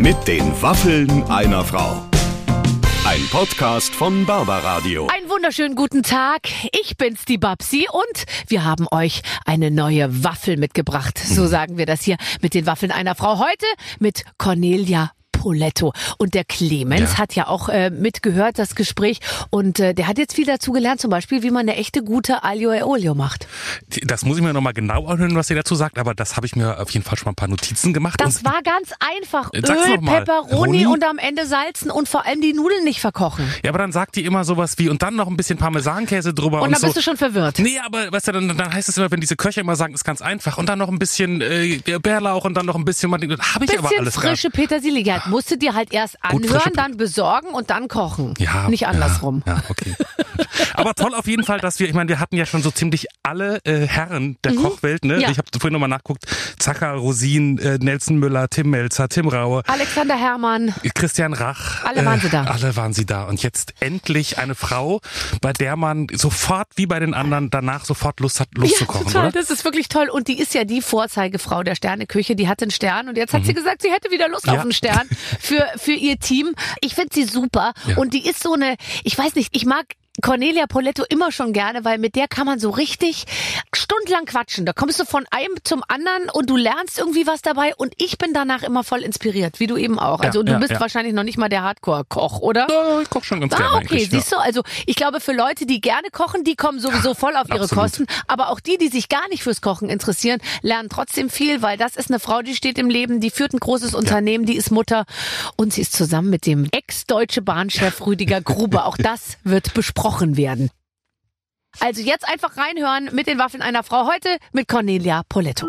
Mit den Waffeln einer Frau. Ein Podcast von Barbaradio. Einen wunderschönen guten Tag. Ich bin's, die Babsi, und wir haben euch eine neue Waffel mitgebracht. So sagen wir das hier mit den Waffeln einer Frau. Heute mit Cornelia Poletto. Und der Clemens hat ja auch mitgehört, das Gespräch. Und der hat jetzt viel dazu gelernt, zum Beispiel, wie man eine echte gute Aglio e Olio macht. Das muss ich mir nochmal genau anhören, was ihr dazu sagt, aber das habe ich mir auf jeden Fall schon mal ein paar Notizen gemacht. Das war ganz einfach. Öl, Peperoni und am Ende salzen und vor allem die Nudeln nicht verkochen. Ja, aber dann sagt die immer sowas wie, und dann noch ein bisschen Parmesankäse drüber. Und dann so. Bist du schon verwirrt. Nee, aber weißt du, dann heißt es immer, wenn diese Köche immer sagen, ist ganz einfach. Und dann noch ein bisschen Bärlauch und dann noch ein bisschen, habe ich aber alles frische Petersilie. Ja, musst du dir halt erst anhören, dann besorgen und dann kochen. Ja, nicht andersrum. Ja, okay. Aber toll auf jeden Fall, dass wir hatten ja schon so ziemlich alle Herren der Kochwelt, ne? Ja. Ich habe vorhin nochmal nachgeguckt. Zacher, Rosin, Nelson Müller, Tim Melzer, Tim Raue. Alexander Herrmann. Christian Rach. Alle waren sie da. Alle waren sie da. Und jetzt endlich eine Frau, bei der man sofort, wie bei den anderen, danach sofort Lust hat, zu kochen, total. Oder? Das ist wirklich toll. Und die ist ja die Vorzeigefrau der Sterneküche. Die hat einen Stern. Und jetzt hat sie gesagt, sie hätte wieder Lust auf einen Stern für ihr Team. Ich finde sie super. Ja. Und die ist so eine, ich weiß nicht, ich mag Cornelia Poletto immer schon gerne, weil mit der kann man so richtig stundenlang quatschen. Da kommst du von einem zum anderen und du lernst irgendwie was dabei, und ich bin danach immer voll inspiriert, wie du eben auch. Also du bist wahrscheinlich noch nicht mal der Hardcore-Koch, oder? Ja, ich koche schon ganz gerne eigentlich. Siehst du, also ich glaube, für Leute, die gerne kochen, die kommen sowieso voll auf ihre Kosten. Aber auch die sich gar nicht fürs Kochen interessieren, lernen trotzdem viel, weil das ist eine Frau, die steht im Leben, die führt ein großes Unternehmen, die ist Mutter, und sie ist zusammen mit dem ex-Deutsche Bahnchef Rüdiger Grube. Auch das wird besprochen werden. Also jetzt einfach reinhören mit den Waffeln einer Frau, heute mit Cornelia Poletto.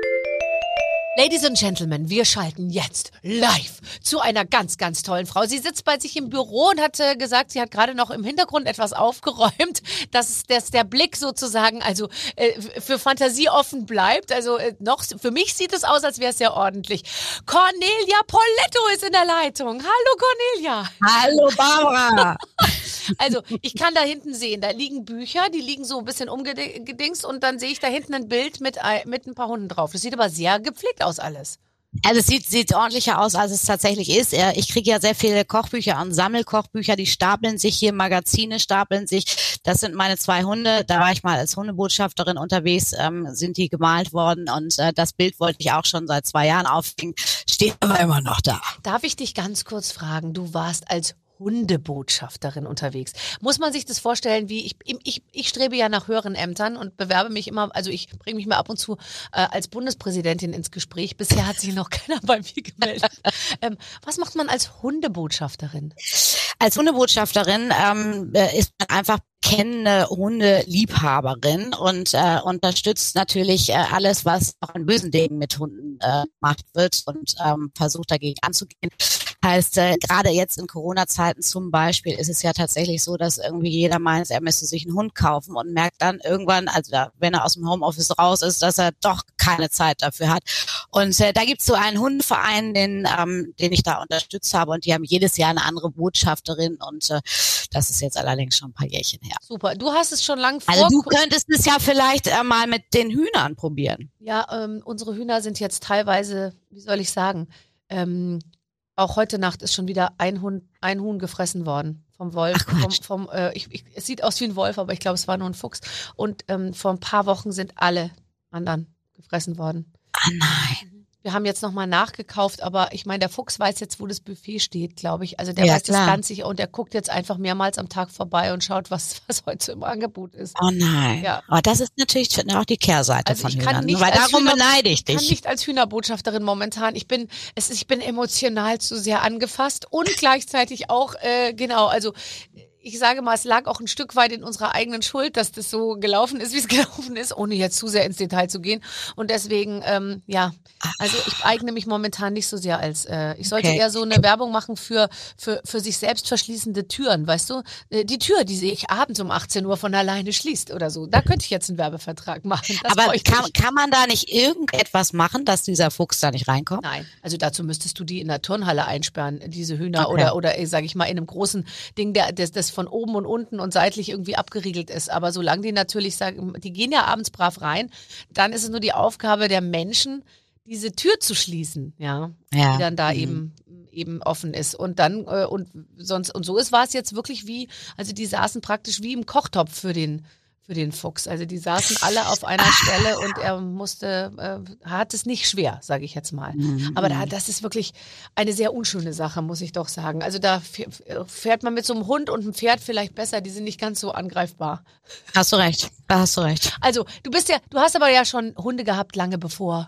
Ladies and Gentlemen, wir schalten jetzt live zu einer ganz, ganz tollen Frau. Sie sitzt bei sich im Büro und hat gesagt, sie hat gerade noch im Hintergrund etwas aufgeräumt, dass der Blick sozusagen also für Fantasie offen bleibt. Also noch für mich sieht es aus, als wäre es sehr ordentlich. Cornelia Poletto ist in der Leitung. Hallo Cornelia. Hallo Barbara. Also ich kann da hinten sehen, da liegen Bücher, die liegen so ein bisschen umgedingst, und dann sehe ich da hinten ein Bild mit ein paar Hunden drauf. Das sieht aber sehr gepflegt aus alles. Also es sieht ordentlicher aus, als es tatsächlich ist. Ich kriege ja sehr viele Kochbücher und Sammelkochbücher, die stapeln sich hier, Magazine stapeln sich. Das sind meine 2 Hunde. Da war ich mal als Hundebotschafterin unterwegs, sind die gemalt worden, und das Bild wollte ich auch schon seit 2 Jahren aufhängen. Steht aber immer noch da. Darf ich dich ganz kurz fragen, du warst als Hundebotschafterin unterwegs. Muss man sich das vorstellen, wie ich strebe ja nach höheren Ämtern und bewerbe mich immer, also ich bringe mich mal ab und zu als Bundespräsidentin ins Gespräch. Bisher hat sich noch keiner bei mir gemeldet. Was macht man als Hundebotschafterin? Als Hundebotschafterin ist man einfach kennende Hundeliebhaberin und unterstützt natürlich alles, was auch an bösen Dingen mit Hunden gemacht wird, und versucht dagegen anzugehen. Heißt, gerade jetzt in Corona-Zeiten zum Beispiel ist es ja tatsächlich so, dass irgendwie jeder meint, er müsste sich einen Hund kaufen, und merkt dann irgendwann, also wenn er aus dem Homeoffice raus ist, dass er doch keine Zeit dafür hat. Und da gibt's so einen Hundeverein, den ich da unterstützt habe, und die haben jedes Jahr eine andere Botschafterin, und das ist jetzt allerdings schon ein paar Jährchen her. Super, du hast es schon lange vor. Also du könntest es ja vielleicht mal mit den Hühnern probieren. Ja, unsere Hühner sind jetzt teilweise, wie soll ich sagen, auch heute Nacht ist schon wieder ein Huhn gefressen worden vom Wolf. Es sieht aus wie ein Wolf, aber ich glaube, es war nur ein Fuchs. Und vor ein paar Wochen sind alle anderen gefressen worden. Ah nein. Wir haben jetzt nochmal nachgekauft, aber ich meine, der Fuchs weiß jetzt, wo das Buffet steht, glaube ich. Also der weiß das ganz sicher, und der guckt jetzt einfach mehrmals am Tag vorbei und schaut, was heute im Angebot ist. Oh nein. Ja. Aber das ist natürlich auch die Kehrseite von Hühnern. Weil darum beneide ich dich. Ich kann nicht als Hühnerbotschafterin momentan. Ich bin emotional zu sehr angefasst und gleichzeitig auch, also ich sage mal, es lag auch ein Stück weit in unserer eigenen Schuld, dass das so gelaufen ist, wie es gelaufen ist, ohne jetzt zu sehr ins Detail zu gehen. Und deswegen, also ich eigne mich momentan nicht so sehr als, ich sollte eher so eine Werbung machen für sich selbst verschließende Türen, weißt du? Die Tür, die sich abends um 18 Uhr von alleine schließt oder so. Da könnte ich jetzt einen Werbevertrag machen. Das aber kann man da nicht irgendetwas machen, dass dieser Fuchs da nicht reinkommt? Nein, also dazu müsstest du die in der Turnhalle einsperren, diese Hühner, oder sage ich mal, in einem großen Ding, das von oben und unten und seitlich irgendwie abgeriegelt ist. Aber solange die natürlich sagen, die gehen ja abends brav rein, dann ist es nur die Aufgabe der Menschen, diese Tür zu schließen, die dann da eben eben offen ist und dann und so war es jetzt wirklich also die saßen praktisch wie im Kochtopf für den Fuchs. Also die saßen alle auf einer Stelle und er hat es nicht schwer, sage ich jetzt mal. Aber das ist wirklich eine sehr unschöne Sache, muss ich doch sagen. Also da fährt man mit so einem Hund und einem Pferd vielleicht besser, die sind nicht ganz so angreifbar. Da hast du recht. Also du hast aber ja schon Hunde gehabt lange bevor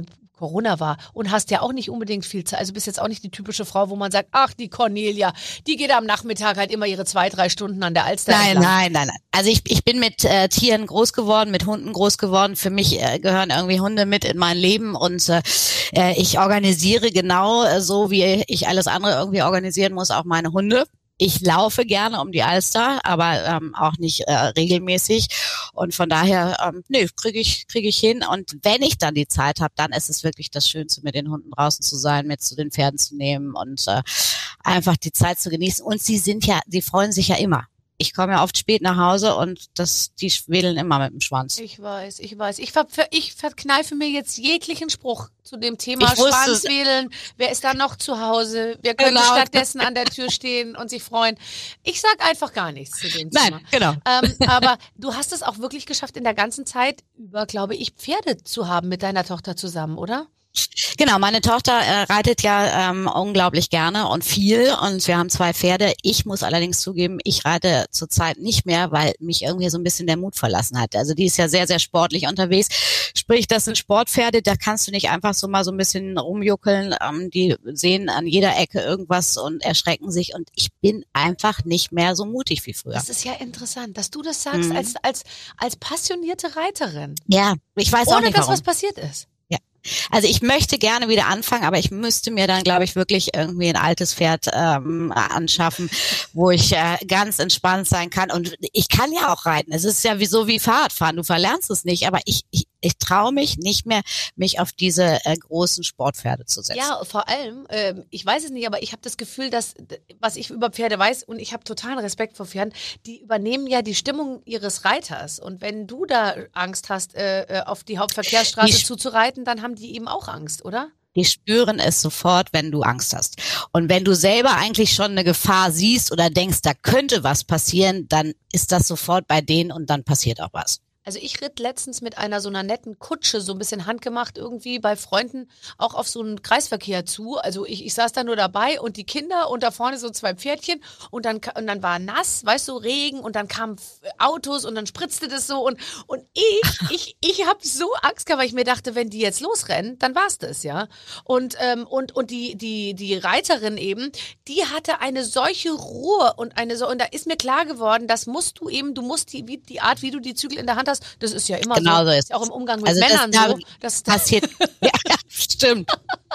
Corona war und hast ja auch nicht unbedingt viel Zeit. Also bist jetzt auch nicht die typische Frau, wo man sagt, ach, die Cornelia, die geht am Nachmittag halt immer ihre 2-3 Stunden an der Alster entlang. Nein. Also ich bin mit Tieren groß geworden, mit Hunden groß geworden. Für mich gehören irgendwie Hunde mit in mein Leben und ich organisiere genau so, wie ich alles andere irgendwie organisieren muss, auch meine Hunde. Ich laufe gerne um die Alster, aber auch nicht regelmäßig. Und von daher, kriege ich hin. Und wenn ich dann die Zeit habe, dann ist es wirklich das Schönste, mit den Hunden draußen zu sein, mit zu den Pferden zu nehmen und einfach die Zeit zu genießen. Und sie freuen sich ja immer. Ich komme ja oft spät nach Hause und die wedeln immer mit dem Schwanz. Ich weiß. Ich verkneife mir jetzt jeglichen Spruch zu dem Thema Schwanzwedeln. Wer ist da noch zu Hause? Wer könnte stattdessen an der Tür stehen und sich freuen? Ich sag einfach gar nichts zu dem Thema. Nein, genau. Aber du hast es auch wirklich geschafft, in der ganzen Zeit über, glaube ich, Pferde zu haben mit deiner Tochter zusammen, oder? Genau, meine Tochter reitet ja unglaublich gerne und viel und wir haben 2 Pferde. Ich muss allerdings zugeben, ich reite zurzeit nicht mehr, weil mich irgendwie so ein bisschen der Mut verlassen hat. Also die ist ja sehr, sehr sportlich unterwegs. Sprich, das sind Sportpferde, da kannst du nicht einfach so mal so ein bisschen rumjuckeln. Die sehen an jeder Ecke irgendwas und erschrecken sich und ich bin einfach nicht mehr so mutig wie früher. Das ist ja interessant, dass du das sagst als passionierte Reiterin. Ja, ich weiß auch nicht, warum. Ohne dass was passiert ist. Also ich möchte gerne wieder anfangen, aber ich müsste mir dann, glaube ich, wirklich irgendwie ein altes Pferd anschaffen, wo ich ganz entspannt sein kann. Und ich kann ja auch reiten. Es ist ja wie Fahrradfahren. Du verlernst es nicht, aber ich traue mich nicht mehr, mich auf diese großen Sportpferde zu setzen. Ja, vor allem, ich weiß es nicht, aber ich habe das Gefühl, dass, was ich über Pferde weiß, und ich habe totalen Respekt vor Pferden, die übernehmen ja die Stimmung ihres Reiters. Und wenn du da Angst hast, auf die Hauptverkehrsstraße zuzureiten, dann haben die eben auch Angst, oder? Die spüren es sofort, wenn du Angst hast. Und wenn du selber eigentlich schon eine Gefahr siehst oder denkst, da könnte was passieren, dann ist das sofort bei denen und dann passiert auch was. Also ich ritt letztens mit so einer netten Kutsche, so ein bisschen handgemacht irgendwie bei Freunden, auch auf so einen Kreisverkehr zu. Also ich saß da nur dabei und die Kinder und da vorne so 2 Pferdchen und dann war nass, weißt du, Regen und dann kamen Autos und dann spritzte das so und ich habe so Angst gehabt, weil ich mir dachte, wenn die jetzt losrennen, dann war's das, ja. Und die Reiterin eben, die hatte eine solche Ruhe und da ist mir klar geworden, du musst die Art, wie du die Zügel in der Hand hast, das ist ja immer genau so. Ist auch im Umgang mit Männern so. Das passiert. Ja, stimmt.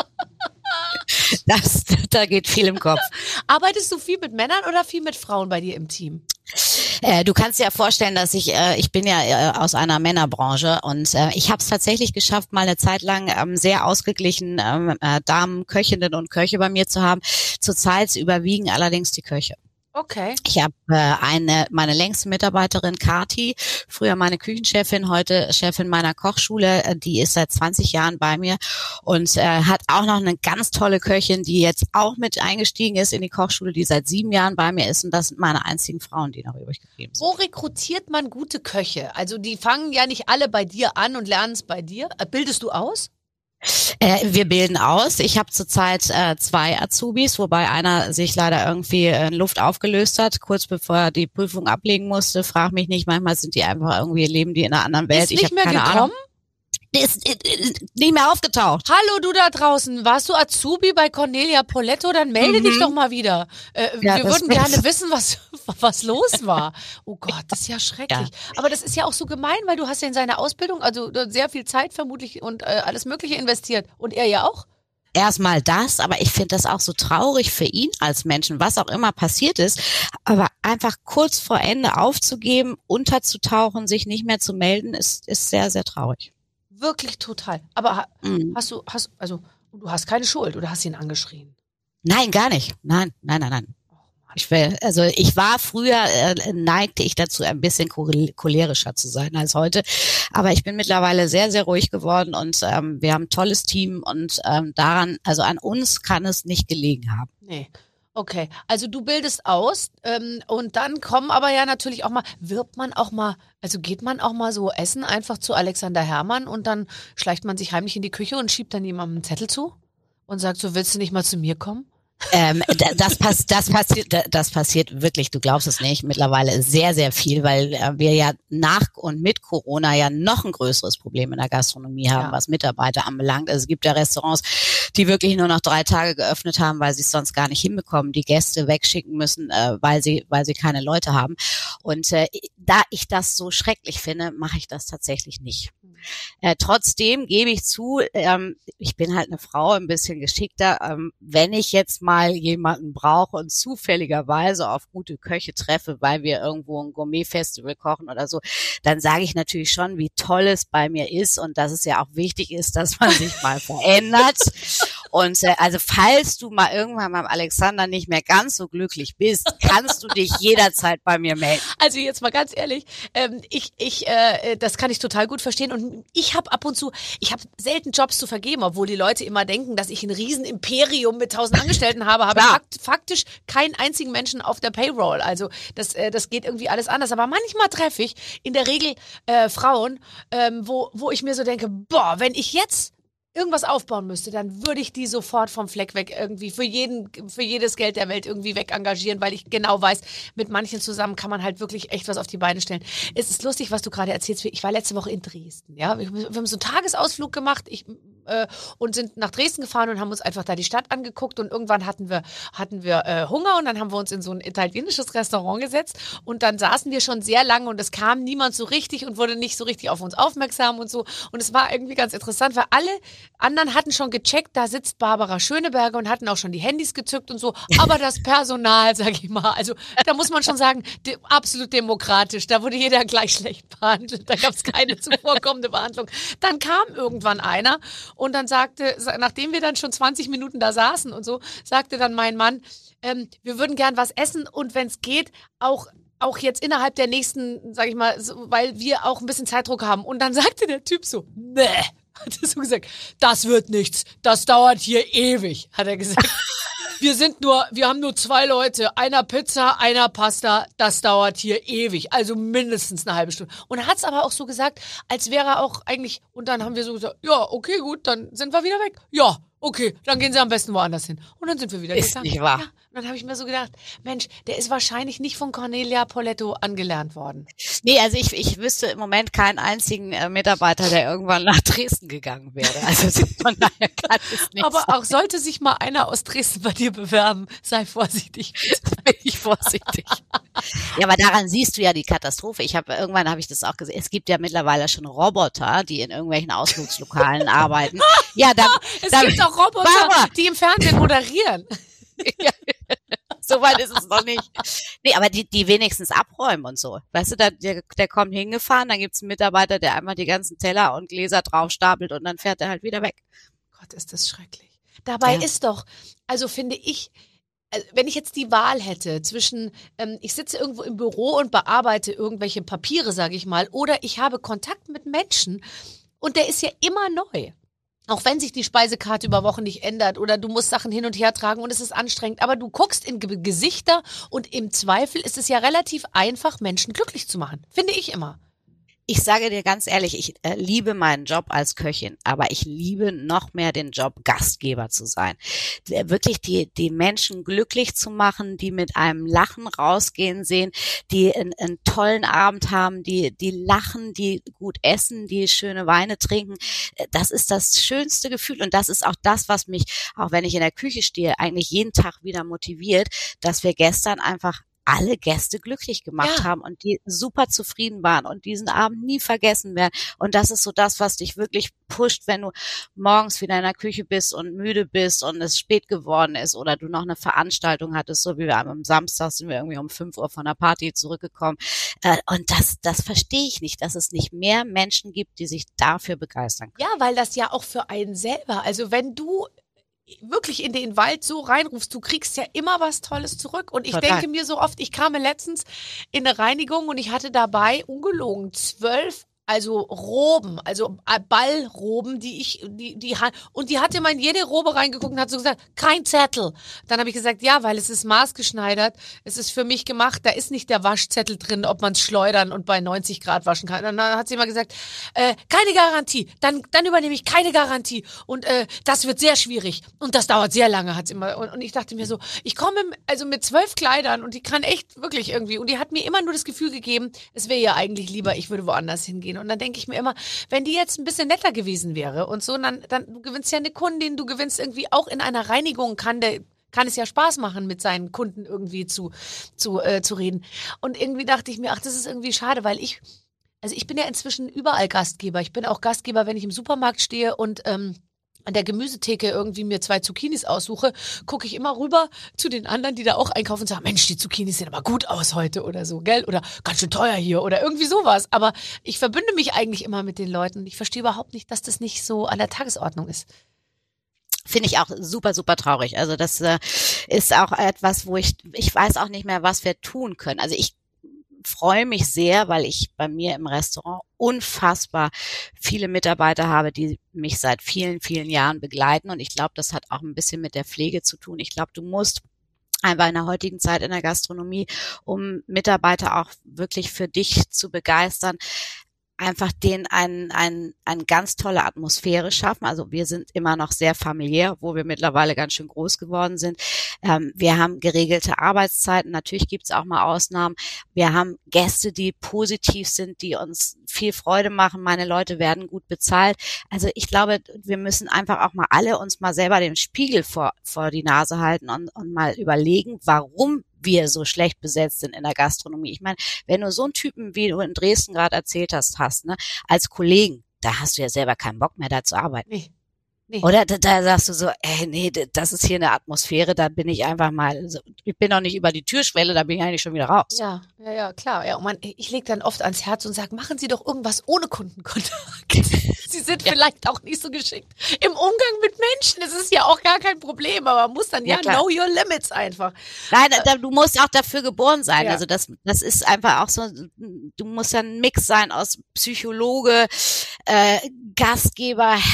Da geht viel im Kopf. Arbeitest du viel mit Männern oder viel mit Frauen bei dir im Team? Du kannst dir ja vorstellen, dass ich bin ja aus einer Männerbranche und ich habe es tatsächlich geschafft, mal eine Zeit lang sehr ausgeglichen Damen, Köchinnen und Köche bei mir zu haben. Zurzeit überwiegen allerdings die Köche. Okay. Ich habe meine längste Mitarbeiterin, Kati, früher meine Küchenchefin, heute Chefin meiner Kochschule, die ist seit 20 Jahren bei mir und hat auch noch eine ganz tolle Köchin, die jetzt auch mit eingestiegen ist in die Kochschule, die seit 7 Jahren bei mir ist und das sind meine einzigen Frauen, die noch übrig geblieben sind. Wo rekrutiert man gute Köche? Also die fangen ja nicht alle bei dir an und lernen es bei dir. Bildest du aus? Wir bilden aus. Ich habe zurzeit 2 Azubis, wobei einer sich leider irgendwie in Luft aufgelöst hat, kurz bevor er die Prüfung ablegen musste. Frag mich nicht, manchmal sind die einfach irgendwie, leben die in einer anderen Welt. Ist nicht mehr gekommen? Ist nicht mehr aufgetaucht. Hallo, du da draußen. Warst du Azubi bei Cornelia Poletto? Dann melde dich doch mal wieder. Wir würden gerne wissen, was los war. Oh Gott, das ist ja schrecklich. Ja. Aber das ist ja auch so gemein, weil du hast ja in seine Ausbildung also sehr viel Zeit vermutlich und alles Mögliche investiert. Und er ja auch. Erstmal das, aber ich finde das auch so traurig für ihn als Menschen, was auch immer passiert ist. Aber einfach kurz vor Ende aufzugeben, unterzutauchen, sich nicht mehr zu melden, ist sehr, sehr traurig. Wirklich total. Aber du hast keine Schuld oder hast ihn angeschrien? Nein, gar nicht. Nein. Oh Ich war früher, neigte ich dazu, ein bisschen cholerischer zu sein als heute. Aber ich bin mittlerweile sehr, sehr ruhig geworden und wir haben ein tolles Team und an uns kann es nicht gelegen haben. Nee. Okay, also du bildest aus und dann kommen aber ja natürlich auch mal, geht man auch mal so essen einfach zu Alexander Herrmann und dann schleicht man sich heimlich in die Küche und schiebt dann jemandem einen Zettel zu und sagt so, willst du nicht mal zu mir kommen? Das passiert wirklich, du glaubst es nicht, mittlerweile sehr, sehr viel, weil wir ja nach und mit Corona ja noch ein größeres Problem in der Gastronomie haben, was Mitarbeiter anbelangt. Also es gibt ja Restaurants, die wirklich nur noch 3 Tage geöffnet haben, weil sie es sonst gar nicht hinbekommen, die Gäste wegschicken müssen, weil sie keine Leute haben. Und da ich das so schrecklich finde, mache ich das tatsächlich nicht. Trotzdem gebe ich zu, ich bin halt eine Frau, ein bisschen geschickter. Wenn ich jetzt mal jemanden brauche und zufälligerweise auf gute Köche treffe, weil wir irgendwo ein Gourmet-Festival kochen oder so, dann sage ich natürlich schon, wie toll es bei mir ist und dass es ja auch wichtig ist, dass man sich mal verändert. Und also falls du mal irgendwann beim Alexander nicht mehr ganz so glücklich bist, kannst du dich jederzeit bei mir melden. Also jetzt mal ganz ehrlich, das kann ich total gut verstehen und ich habe selten Jobs zu vergeben, obwohl die Leute immer denken, dass ich ein Riesenimperium mit 1000 Angestellten habe ich faktisch keinen einzigen Menschen auf der Payroll. Also das geht irgendwie alles anders. Aber manchmal treffe ich in der Regel Frauen, wo ich mir so denke, boah, wenn ich jetzt irgendwas aufbauen müsste, dann würde ich die sofort vom Fleck weg irgendwie für jedes Geld der Welt irgendwie weg engagieren, weil ich genau weiß, mit manchen zusammen kann man halt wirklich echt was auf die Beine stellen. Es ist lustig, was du gerade erzählst. Ich war letzte Woche in Dresden, ja. Wir haben so einen Tagesausflug gemacht und sind nach Dresden gefahren und haben uns einfach da die Stadt angeguckt und irgendwann hatten wir Hunger und dann haben wir uns in so ein italienisches Restaurant gesetzt und dann saßen wir schon sehr lange und es kam niemand so richtig und wurde nicht so richtig auf uns aufmerksam und so und es war irgendwie ganz interessant, weil alle anderen hatten schon gecheckt, da sitzt Barbara Schöneberger und hatten auch schon die Handys gezückt und so. Aber das Personal, sag ich mal, also da muss man schon sagen, absolut demokratisch. Da wurde jeder gleich schlecht behandelt. Da gab es keine zuvorkommende Behandlung. Dann kam irgendwann einer und dann sagte, nachdem wir dann schon 20 Minuten da saßen und so, sagte dann mein Mann, wir würden gern was essen und wenn es geht, auch jetzt innerhalb der nächsten, sag ich mal, so, weil wir auch ein bisschen Zeitdruck haben. Und dann sagte der Typ so, nee. Hat er so gesagt, das wird nichts, das dauert hier ewig, hat er gesagt. Wir haben nur 2 Leute, einer Pizza, einer Pasta, das dauert hier ewig, also mindestens eine halbe Stunde. Und er hat es aber auch so gesagt, als wäre er auch eigentlich, und dann haben wir so gesagt, ja, okay, gut, dann sind wir wieder weg. Ja, okay, dann gehen Sie am besten woanders hin. Und dann sind wir wieder gegangen. Ist nicht wahr. Ja, und dann habe ich mir so gedacht, Mensch, der ist wahrscheinlich nicht von Cornelia Poletto angelernt worden. Nee, also ich wüsste im Moment keinen einzigen Mitarbeiter, der irgendwann nach Dresden gegangen wäre. Also von daher kann es nicht Aber sein. auch sollte sich mal einer aus Dresden bei dir bewerben, sei vorsichtig. Bin ich vorsichtig. Ja, aber daran siehst du ja die Katastrophe. Irgendwann habe ich das auch gesehen. Es gibt ja mittlerweile schon Roboter, die in irgendwelchen Ausflugslokalen arbeiten. Ja, es gibt auch Roboter, die im Fernsehen moderieren. Ja. So weit ist es noch nicht. Nee, aber die wenigstens abräumen und so. Weißt du, der kommt hingefahren, dann gibt's einen Mitarbeiter, der einmal die ganzen Teller und Gläser draufstapelt und dann fährt er halt wieder weg. Gott, ist das schrecklich. Dabei ist doch, also finde ich, wenn ich jetzt die Wahl hätte zwischen, ich sitze irgendwo im Büro und bearbeite irgendwelche Papiere, sage ich mal, oder ich habe Kontakt mit Menschen und der ist ja immer neu. Auch wenn sich die Speisekarte über Wochen nicht ändert oder du musst Sachen hin und her tragen und es ist anstrengend, aber du guckst in Gesichter und im Zweifel ist es ja relativ einfach, Menschen glücklich zu machen. Finde ich immer. Ich sage dir ganz ehrlich, ich liebe meinen Job als Köchin, aber ich liebe noch mehr den Job, Gastgeber zu sein. Wirklich die Menschen glücklich zu machen, die mit einem Lachen rausgehen sehen, die einen tollen Abend haben, die lachen, die gut essen, die schöne Weine trinken. Das ist das schönste Gefühl und das ist auch das, was mich, auch wenn ich in der Küche stehe, eigentlich jeden Tag wieder motiviert, dass wir gestern einfach alle Gäste glücklich gemacht haben und die super zufrieden waren und diesen Abend nie vergessen werden. Und das ist so das, was dich wirklich pusht, wenn du morgens wieder in der Küche bist und müde bist und es spät geworden ist oder du noch eine Veranstaltung hattest, so wie wir am Samstag sind wir irgendwie um 5 Uhr von der Party zurückgekommen. Und das verstehe ich nicht, dass es nicht mehr Menschen gibt, die sich dafür begeistern können. Ja, weil das ja auch für einen selber, also wenn du wirklich in den Wald so reinrufst, du kriegst ja immer was Tolles zurück. Und ich denke mir so oft, ich kam letztens in eine Reinigung und ich hatte dabei ungelogen 12 Roben, also Ballroben, die hat immer in jede Robe reingeguckt und hat so gesagt, kein Zettel. Dann habe ich gesagt, ja, weil es ist maßgeschneidert, es ist für mich gemacht, da ist nicht der Waschzettel drin, ob man es schleudern und bei 90 Grad waschen kann. Und dann hat sie immer gesagt, keine Garantie, dann übernehme ich keine Garantie und das wird sehr schwierig und das dauert sehr lange, hat sie immer. Und ich dachte mir so, ich komme mit 12 Kleidern und die kann echt wirklich irgendwie, und die hat mir immer nur das Gefühl gegeben, es wäre ja eigentlich lieber, ich würde woanders hingehen. Und dann denke ich mir immer, wenn die jetzt ein bisschen netter gewesen wäre und so, dann du gewinnst ja eine Kundin, du gewinnst irgendwie auch in einer Reinigung, kann es ja Spaß machen, mit seinen Kunden irgendwie zu reden. Und irgendwie dachte ich mir, ach, das ist irgendwie schade, weil ich bin ja inzwischen überall Gastgeber. Ich bin auch Gastgeber, wenn ich im Supermarkt stehe und an der Gemüsetheke irgendwie mir 2 Zucchinis aussuche, gucke ich immer rüber zu den anderen, die da auch einkaufen und sagen, Mensch, die Zucchinis sehen aber gut aus heute oder so, gell? Oder ganz schön teuer hier oder irgendwie sowas. Aber ich verbünde mich eigentlich immer mit den Leuten und ich verstehe überhaupt nicht, dass das nicht so an der Tagesordnung ist. Finde ich auch super, super traurig. Also das ist auch etwas, wo ich weiß auch nicht mehr, was wir tun können. Also ich freue mich sehr, weil ich bei mir im Restaurant unfassbar viele Mitarbeiter habe, die mich seit vielen, vielen Jahren begleiten. Und ich glaube, das hat auch ein bisschen mit der Pflege zu tun. Ich glaube, du musst einfach in der heutigen Zeit in der Gastronomie, um Mitarbeiter auch wirklich für dich zu begeistern, einfach denen eine ganz tolle Atmosphäre schaffen. Also wir sind immer noch sehr familiär, wo wir mittlerweile ganz schön groß geworden sind. Wir haben geregelte Arbeitszeiten. Natürlich gibt es auch mal Ausnahmen. Wir haben Gäste, die positiv sind, die uns viel Freude machen. Meine Leute werden gut bezahlt. Also ich glaube, wir müssen einfach auch mal alle uns mal selber den Spiegel vor die Nase halten und mal überlegen, warum wir so schlecht besetzt sind in der Gastronomie. Ich meine, wenn du so einen Typen, wie du in Dresden gerade erzählt hast, ne, als Kollegen, da hast du ja selber keinen Bock mehr, da zu arbeiten. Nee. Oder da sagst du so, nee, das ist hier eine Atmosphäre, da bin ich einfach mal, ich bin noch nicht über die Türschwelle, da bin ich eigentlich schon wieder raus. Ja, klar. Ja, und ich lege dann oft ans Herz und sage, machen Sie doch irgendwas ohne Kundenkontakt. Sie sind vielleicht auch nicht so geschickt im Umgang mit Menschen. Das ist ja auch gar kein Problem, aber man muss dann know your limits einfach. Nein, du musst auch dafür geboren sein. Ja. Also das ist einfach auch so, du musst ja ein Mix sein aus Psychologe, Gastgeber,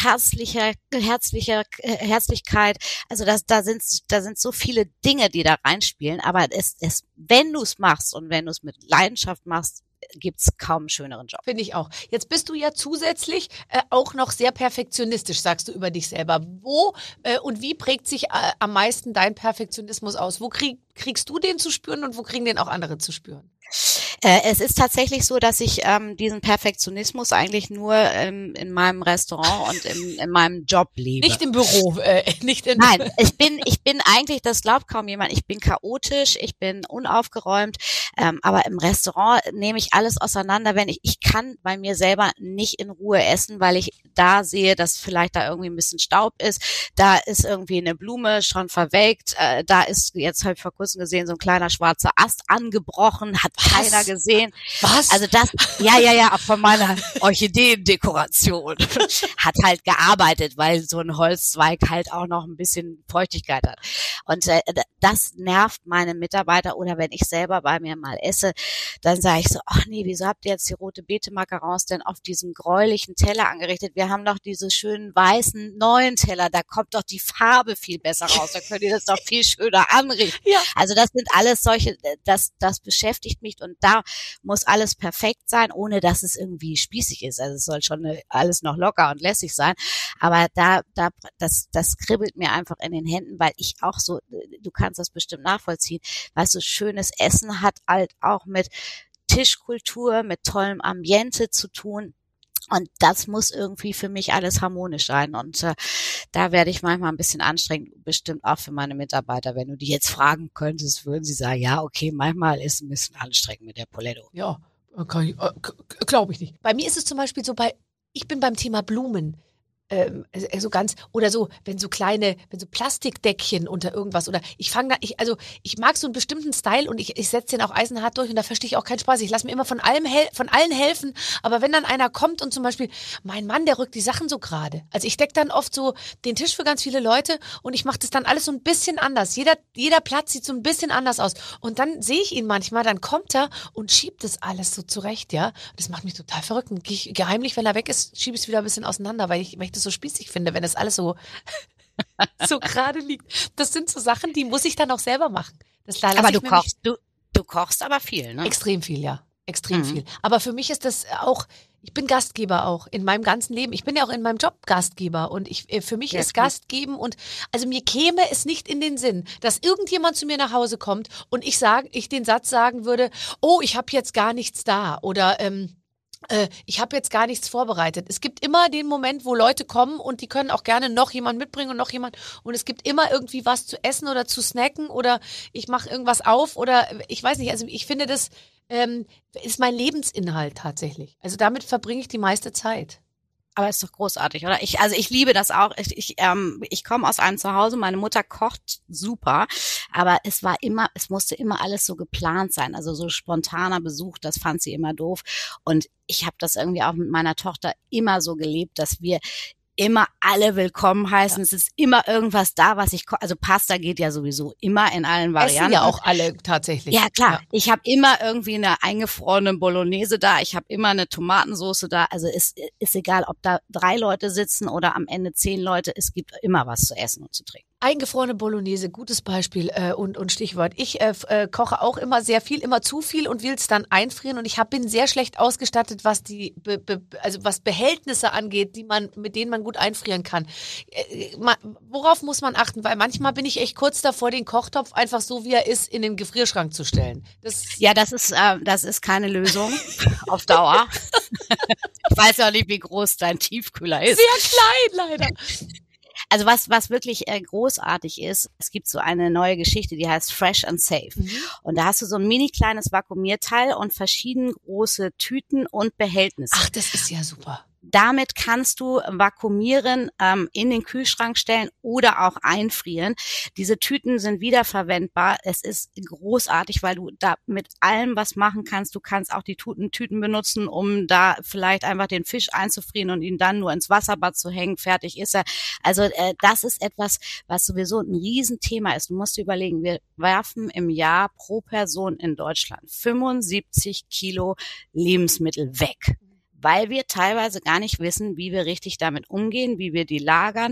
Herzlichkeit. Also da sind so viele Dinge, die da reinspielen. Aber wenn du es machst und wenn du es mit Leidenschaft machst, gibt's kaum einen schöneren Job. Finde ich auch. Jetzt bist du ja zusätzlich auch noch sehr perfektionistisch, sagst du über dich selber. Wo und wie prägt sich am meisten dein Perfektionismus aus? Wo kriegst du den zu spüren und wo kriegen den auch andere zu spüren? Es ist tatsächlich so, dass ich diesen Perfektionismus eigentlich nur in meinem Restaurant und in meinem Job lebe. Nicht im Büro, Nein, ich bin eigentlich, das glaubt kaum jemand, ich bin chaotisch, ich bin unaufgeräumt, aber im Restaurant nehme ich alles auseinander, wenn ich kann bei mir selber nicht in Ruhe essen, weil ich da sehe, dass vielleicht da irgendwie ein bisschen Staub ist, da ist irgendwie eine Blume schon verwelkt, da ist, jetzt habe ich vor kurzem gesehen, so ein kleiner schwarzer Ast angebrochen, hat keiner gesehen. Was? Also das, ja, von meiner Orchideendekoration hat halt gearbeitet, weil so ein Holzzweig halt auch noch ein bisschen Feuchtigkeit hat. Und das nervt meine Mitarbeiter. Oder wenn ich selber bei mir mal esse, dann sage ich so, ach nee, wieso habt ihr jetzt die rote Beete Macarons denn auf diesem gräulichen Teller angerichtet? Wir haben doch diese schönen weißen neuen Teller, da kommt doch die Farbe viel besser raus, da könnt ihr das doch viel schöner anrichten. Ja. Also das sind alles solche, das beschäftigt mich und da muss alles perfekt sein, ohne dass es irgendwie spießig ist. Also es soll schon alles noch locker und lässig sein, aber das kribbelt mir einfach in den Händen, weil ich auch so, du kannst das bestimmt nachvollziehen, weißt du, schönes Essen hat halt auch mit Tischkultur, mit tollem Ambiente zu tun. Und das muss irgendwie für mich alles harmonisch sein. Und da werde ich manchmal ein bisschen anstrengend, bestimmt auch für meine Mitarbeiter. Wenn du die jetzt fragen könntest, würden sie sagen, ja, okay, manchmal ist ein bisschen anstrengend mit der Poletto. Ja, glaube ich nicht. Bei mir ist es zum Beispiel so, ich bin beim Thema Blumen so ganz, oder so, wenn so Plastikdeckchen unter irgendwas, oder ich mag so einen bestimmten Style und ich setze den auch eisenhart durch und da verstehe ich auch keinen Spaß. Ich lasse mir immer von allen helfen, aber wenn dann einer kommt und zum Beispiel, mein Mann, der rückt die Sachen so gerade. Also ich decke dann oft so den Tisch für ganz viele Leute und ich mache das dann alles so ein bisschen anders. Jeder Platz sieht so ein bisschen anders aus. Und dann sehe ich ihn manchmal, dann kommt er und schiebt das alles so zurecht, ja. Das macht mich total verrückt. Und geheimlich, wenn er weg ist, schiebe ich es wieder ein bisschen auseinander, weil ich das so spießig finde, wenn das alles so gerade liegt. Das sind so Sachen, die muss ich dann auch selber machen. Aber du kochst aber viel, ne? Extrem viel, ja. Extrem viel. Aber für mich ist das auch, ich bin Gastgeber auch in meinem ganzen Leben. Ich bin ja auch in meinem Job Gastgeber und für mich ist Gastgeben und also mir käme es nicht in den Sinn, dass irgendjemand zu mir nach Hause kommt und ich den Satz sagen würde, oh, ich habe jetzt gar nichts da oder ich habe jetzt gar nichts vorbereitet. Es gibt immer den Moment, wo Leute kommen und die können auch gerne noch jemand mitbringen und noch jemand. Und es gibt immer irgendwie was zu essen oder zu snacken oder ich mache irgendwas auf oder ich weiß nicht. Also ich finde, das ist mein Lebensinhalt tatsächlich. Also damit verbringe ich die meiste Zeit. Aber ist doch großartig, oder? Ich liebe das auch. Ich komme aus einem Zuhause, meine Mutter kocht super, aber es musste immer alles so geplant sein. Also so spontaner Besuch, das fand sie immer doof. Und ich habe das irgendwie auch mit meiner Tochter immer so gelebt, dass wir immer alle willkommen heißen. Ja. Es ist immer irgendwas da, was also Pasta geht ja sowieso immer in allen Varianten. Essen ja auch alle tatsächlich. Ja, klar. Ja. Ich habe immer irgendwie eine eingefrorene Bolognese da. Ich habe immer eine Tomatensauce da. Also ist egal, ob da 3 Leute sitzen oder am Ende 10 Leute. Es gibt immer was zu essen und zu trinken. Eingefrorene Bolognese, gutes Beispiel und Stichwort. Ich koche auch immer sehr viel, immer zu viel und will es dann einfrieren und ich bin sehr schlecht ausgestattet, was die was Behältnisse angeht, mit denen man gut einfrieren kann. Worauf muss man achten? Weil manchmal bin ich echt kurz davor, den Kochtopf einfach so wie er ist in den Gefrierschrank zu stellen. Das ist keine Lösung auf Dauer. Ich weiß ja nicht, wie groß dein Tiefkühler ist. Sehr klein, leider. Also was wirklich großartig ist, es gibt so eine neue Geschichte, die heißt Fresh and Safe. Und da hast du so ein mini kleines Vakuumierteil und verschieden große Tüten und Behältnisse. Ach, das ist ja super. Damit kannst du vakuumieren, in den Kühlschrank stellen oder auch einfrieren. Diese Tüten sind wiederverwendbar. Es ist großartig, weil du da mit allem was machen kannst. Du kannst auch die Tüten benutzen, um da vielleicht einfach den Fisch einzufrieren und ihn dann nur ins Wasserbad zu hängen. Fertig ist er. Also das ist etwas, was sowieso ein Riesenthema ist. Du musst dir überlegen, wir werfen im Jahr pro Person in Deutschland 75 Kilo Lebensmittel weg, weil wir teilweise gar nicht wissen, wie wir richtig damit umgehen, wie wir die lagern.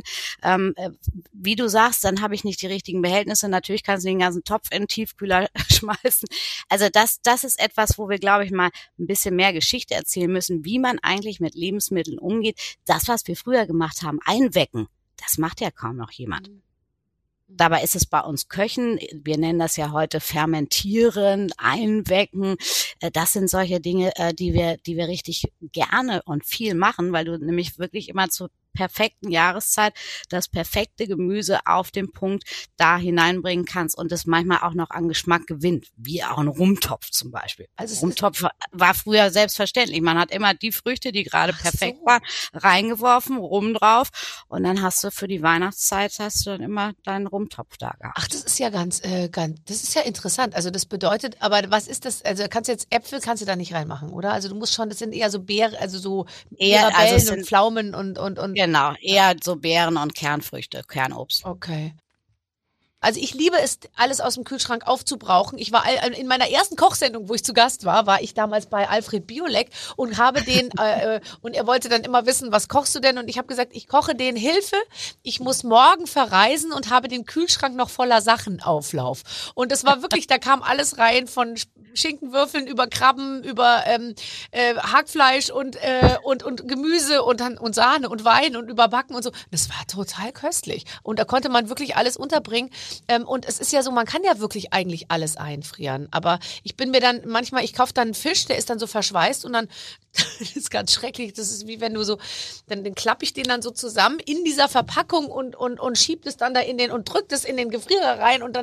Wie du sagst, dann habe ich nicht die richtigen Behältnisse. Natürlich kannst du den ganzen Topf in den Tiefkühler schmeißen. Also das ist etwas, wo wir, glaube ich, mal ein bisschen mehr Geschichte erzählen müssen, wie man eigentlich mit Lebensmitteln umgeht. Das, was wir früher gemacht haben, einwecken, das macht ja kaum noch jemand. Dabei ist es bei uns Köchen, wir nennen das ja heute fermentieren, einwecken. Das sind solche Dinge, die wir richtig gerne und viel machen, weil du nämlich wirklich immer zur perfekten Jahreszeit das perfekte Gemüse auf den Punkt da hineinbringen kannst und es manchmal auch noch an Geschmack gewinnt, wie auch ein Rumtopf zum Beispiel. Also Rumtopf war früher selbstverständlich. Man hat immer die Früchte, die gerade perfekt waren, reingeworfen, Rum drauf und dann hast du für die Weihnachtszeit dann immer deinen Rumtopf da gehabt. Ach, das ist ja das ist ja interessant. Also das bedeutet, aber was ist das? Also kannst du jetzt Äpfel da nicht reinmachen, oder? Also du musst schon, das sind eher so Beeren, also so Mirabellen und Pflaumen und Genau, eher so Beeren und Kernfrüchte, Kernobst. Okay. Also ich liebe es, alles aus dem Kühlschrank aufzubrauchen. Ich war in meiner ersten Kochsendung, wo ich zu Gast war ich damals bei Alfred Biolek und habe den, und er wollte dann immer wissen, was kochst du denn? Und ich habe gesagt, ich koche den Hilfe. Ich muss morgen verreisen und habe den Kühlschrank noch voller Sachen Auflauf. Und das war wirklich, da kam alles rein von Schinkenwürfeln über Krabben, über Hackfleisch und Gemüse und Sahne und Wein und überbacken und so. Das war total köstlich. Und da konnte man wirklich alles unterbringen. Und es ist ja so, man kann ja wirklich eigentlich alles einfrieren. Aber ich bin mir dann manchmal, ich kaufe dann einen Fisch, der ist dann so verschweißt und dann, das ist ganz schrecklich. Das ist wie wenn du so, dann klappe ich den dann so zusammen in dieser Verpackung und schiebe es dann da und drücke das in den Gefrierer rein und dann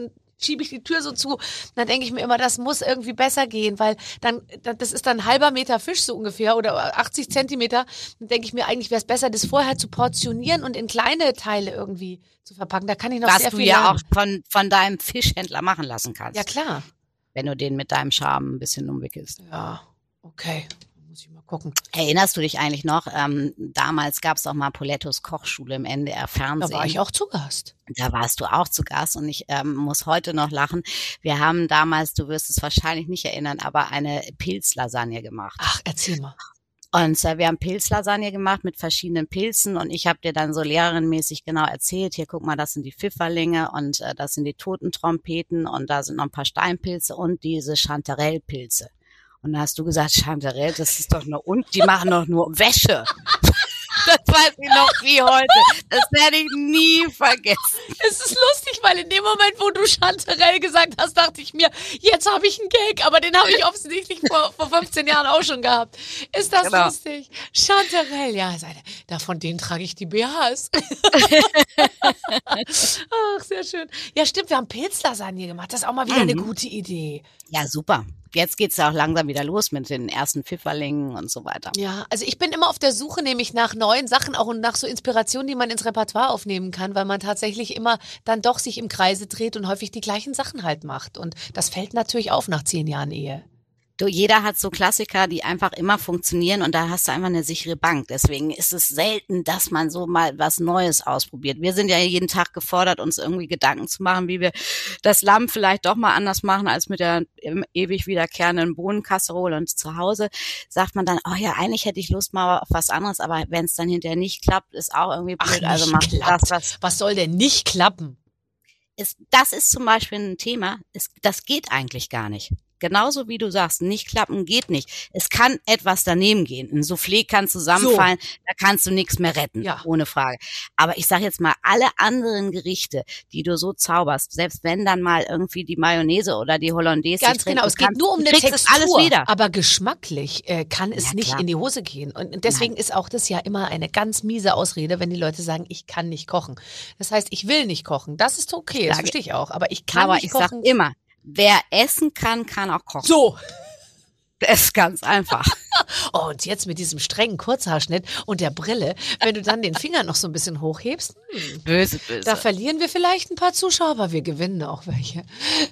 schiebe ich die Tür so zu. Dann denke ich mir immer, das muss irgendwie besser gehen, weil das ist dann ein halber Meter Fisch so ungefähr oder 80 Zentimeter. Dann denke ich mir, eigentlich wäre es besser, das vorher zu portionieren und in kleine Teile irgendwie zu verpacken. Da kann ich noch sehr viel lernen. Was du ja auch von deinem Fischhändler machen lassen kannst. Ja, klar. Wenn du den mit deinem Charme ein bisschen umwickelst. Ja, okay. Muss ich mal gucken. Erinnerst du dich eigentlich noch, damals gab es auch mal Polettos Kochschule im NDR-Fernsehen. Da war ich auch zu Gast. Da warst du auch zu Gast und ich muss heute noch lachen. Wir haben damals, du wirst es wahrscheinlich nicht erinnern, aber eine Pilzlasagne gemacht. Ach, erzähl mal. Und wir haben Pilzlasagne gemacht mit verschiedenen Pilzen und ich habe dir dann so lehrerinmäßig genau erzählt, hier guck mal, das sind die Pfifferlinge und das sind die Totentrompeten und da sind noch ein paar Steinpilze und diese Chanterelle-Pilze. Und da hast du gesagt, Chanterelle, das ist doch nur, und die machen doch nur Wäsche. Das weiß ich noch wie heute. Das werde ich nie vergessen. Es ist lustig, weil in dem Moment, wo du Chanterelle gesagt hast, dachte ich mir, jetzt habe ich einen Gag, aber den habe ich offensichtlich vor 15 Jahren auch schon gehabt. Ist das lustig? Chanterelle, ja, von denen trage ich die BHs. Ach, sehr schön. Ja, stimmt, wir haben Pilzlasagne gemacht. Das ist auch mal wieder eine gute Idee. Ja, super. Jetzt geht's ja auch langsam wieder los mit den ersten Pfifferlingen und so weiter. Ja, also ich bin immer auf der Suche nämlich nach neuen Sachen auch und nach so Inspirationen, die man ins Repertoire aufnehmen kann, weil man tatsächlich immer dann doch sich im Kreise dreht und häufig die gleichen Sachen halt macht. Und das fällt natürlich auf nach 10 Jahren Ehe. Du, jeder hat so Klassiker, die einfach immer funktionieren und da hast du einfach eine sichere Bank. Deswegen ist es selten, dass man so mal was Neues ausprobiert. Wir sind ja jeden Tag gefordert, uns irgendwie Gedanken zu machen, wie wir das Lamm vielleicht doch mal anders machen als mit der ewig wiederkehrenden Bohnenkasserole. Und zu Hause sagt man dann, oh ja, eigentlich hätte ich Lust mal auf was anderes, aber wenn es dann hinterher nicht klappt, ist auch irgendwie blöd. Ach, also mach das, was soll denn nicht klappen? Das ist zum Beispiel ein Thema, das geht eigentlich gar nicht. Genauso wie du sagst, nicht klappen geht nicht. Es kann etwas daneben gehen. Ein Soufflé kann zusammenfallen, da kannst du nichts mehr retten, ohne Frage. Aber ich sage jetzt mal, alle anderen Gerichte, die du so zauberst, selbst wenn dann mal irgendwie die Mayonnaise oder die Hollandaise ganz genau, es geht nur um eine Textur, alles wieder. Aber geschmacklich kann es nicht in die Hose gehen. Und deswegen ist auch das ja immer eine ganz miese Ausrede, wenn die Leute sagen, ich kann nicht kochen. Das heißt, ich will nicht kochen. Das ist okay, das verstehe ich auch. Aber ich kann nicht kochen. Aber ich sag immer, wer essen kann, kann auch kochen. So. Das ist ganz einfach. Oh, und jetzt mit diesem strengen Kurzhaarschnitt und der Brille, wenn du dann den Finger noch so ein bisschen hochhebst, böse. Da verlieren wir vielleicht ein paar Zuschauer, aber wir gewinnen auch welche.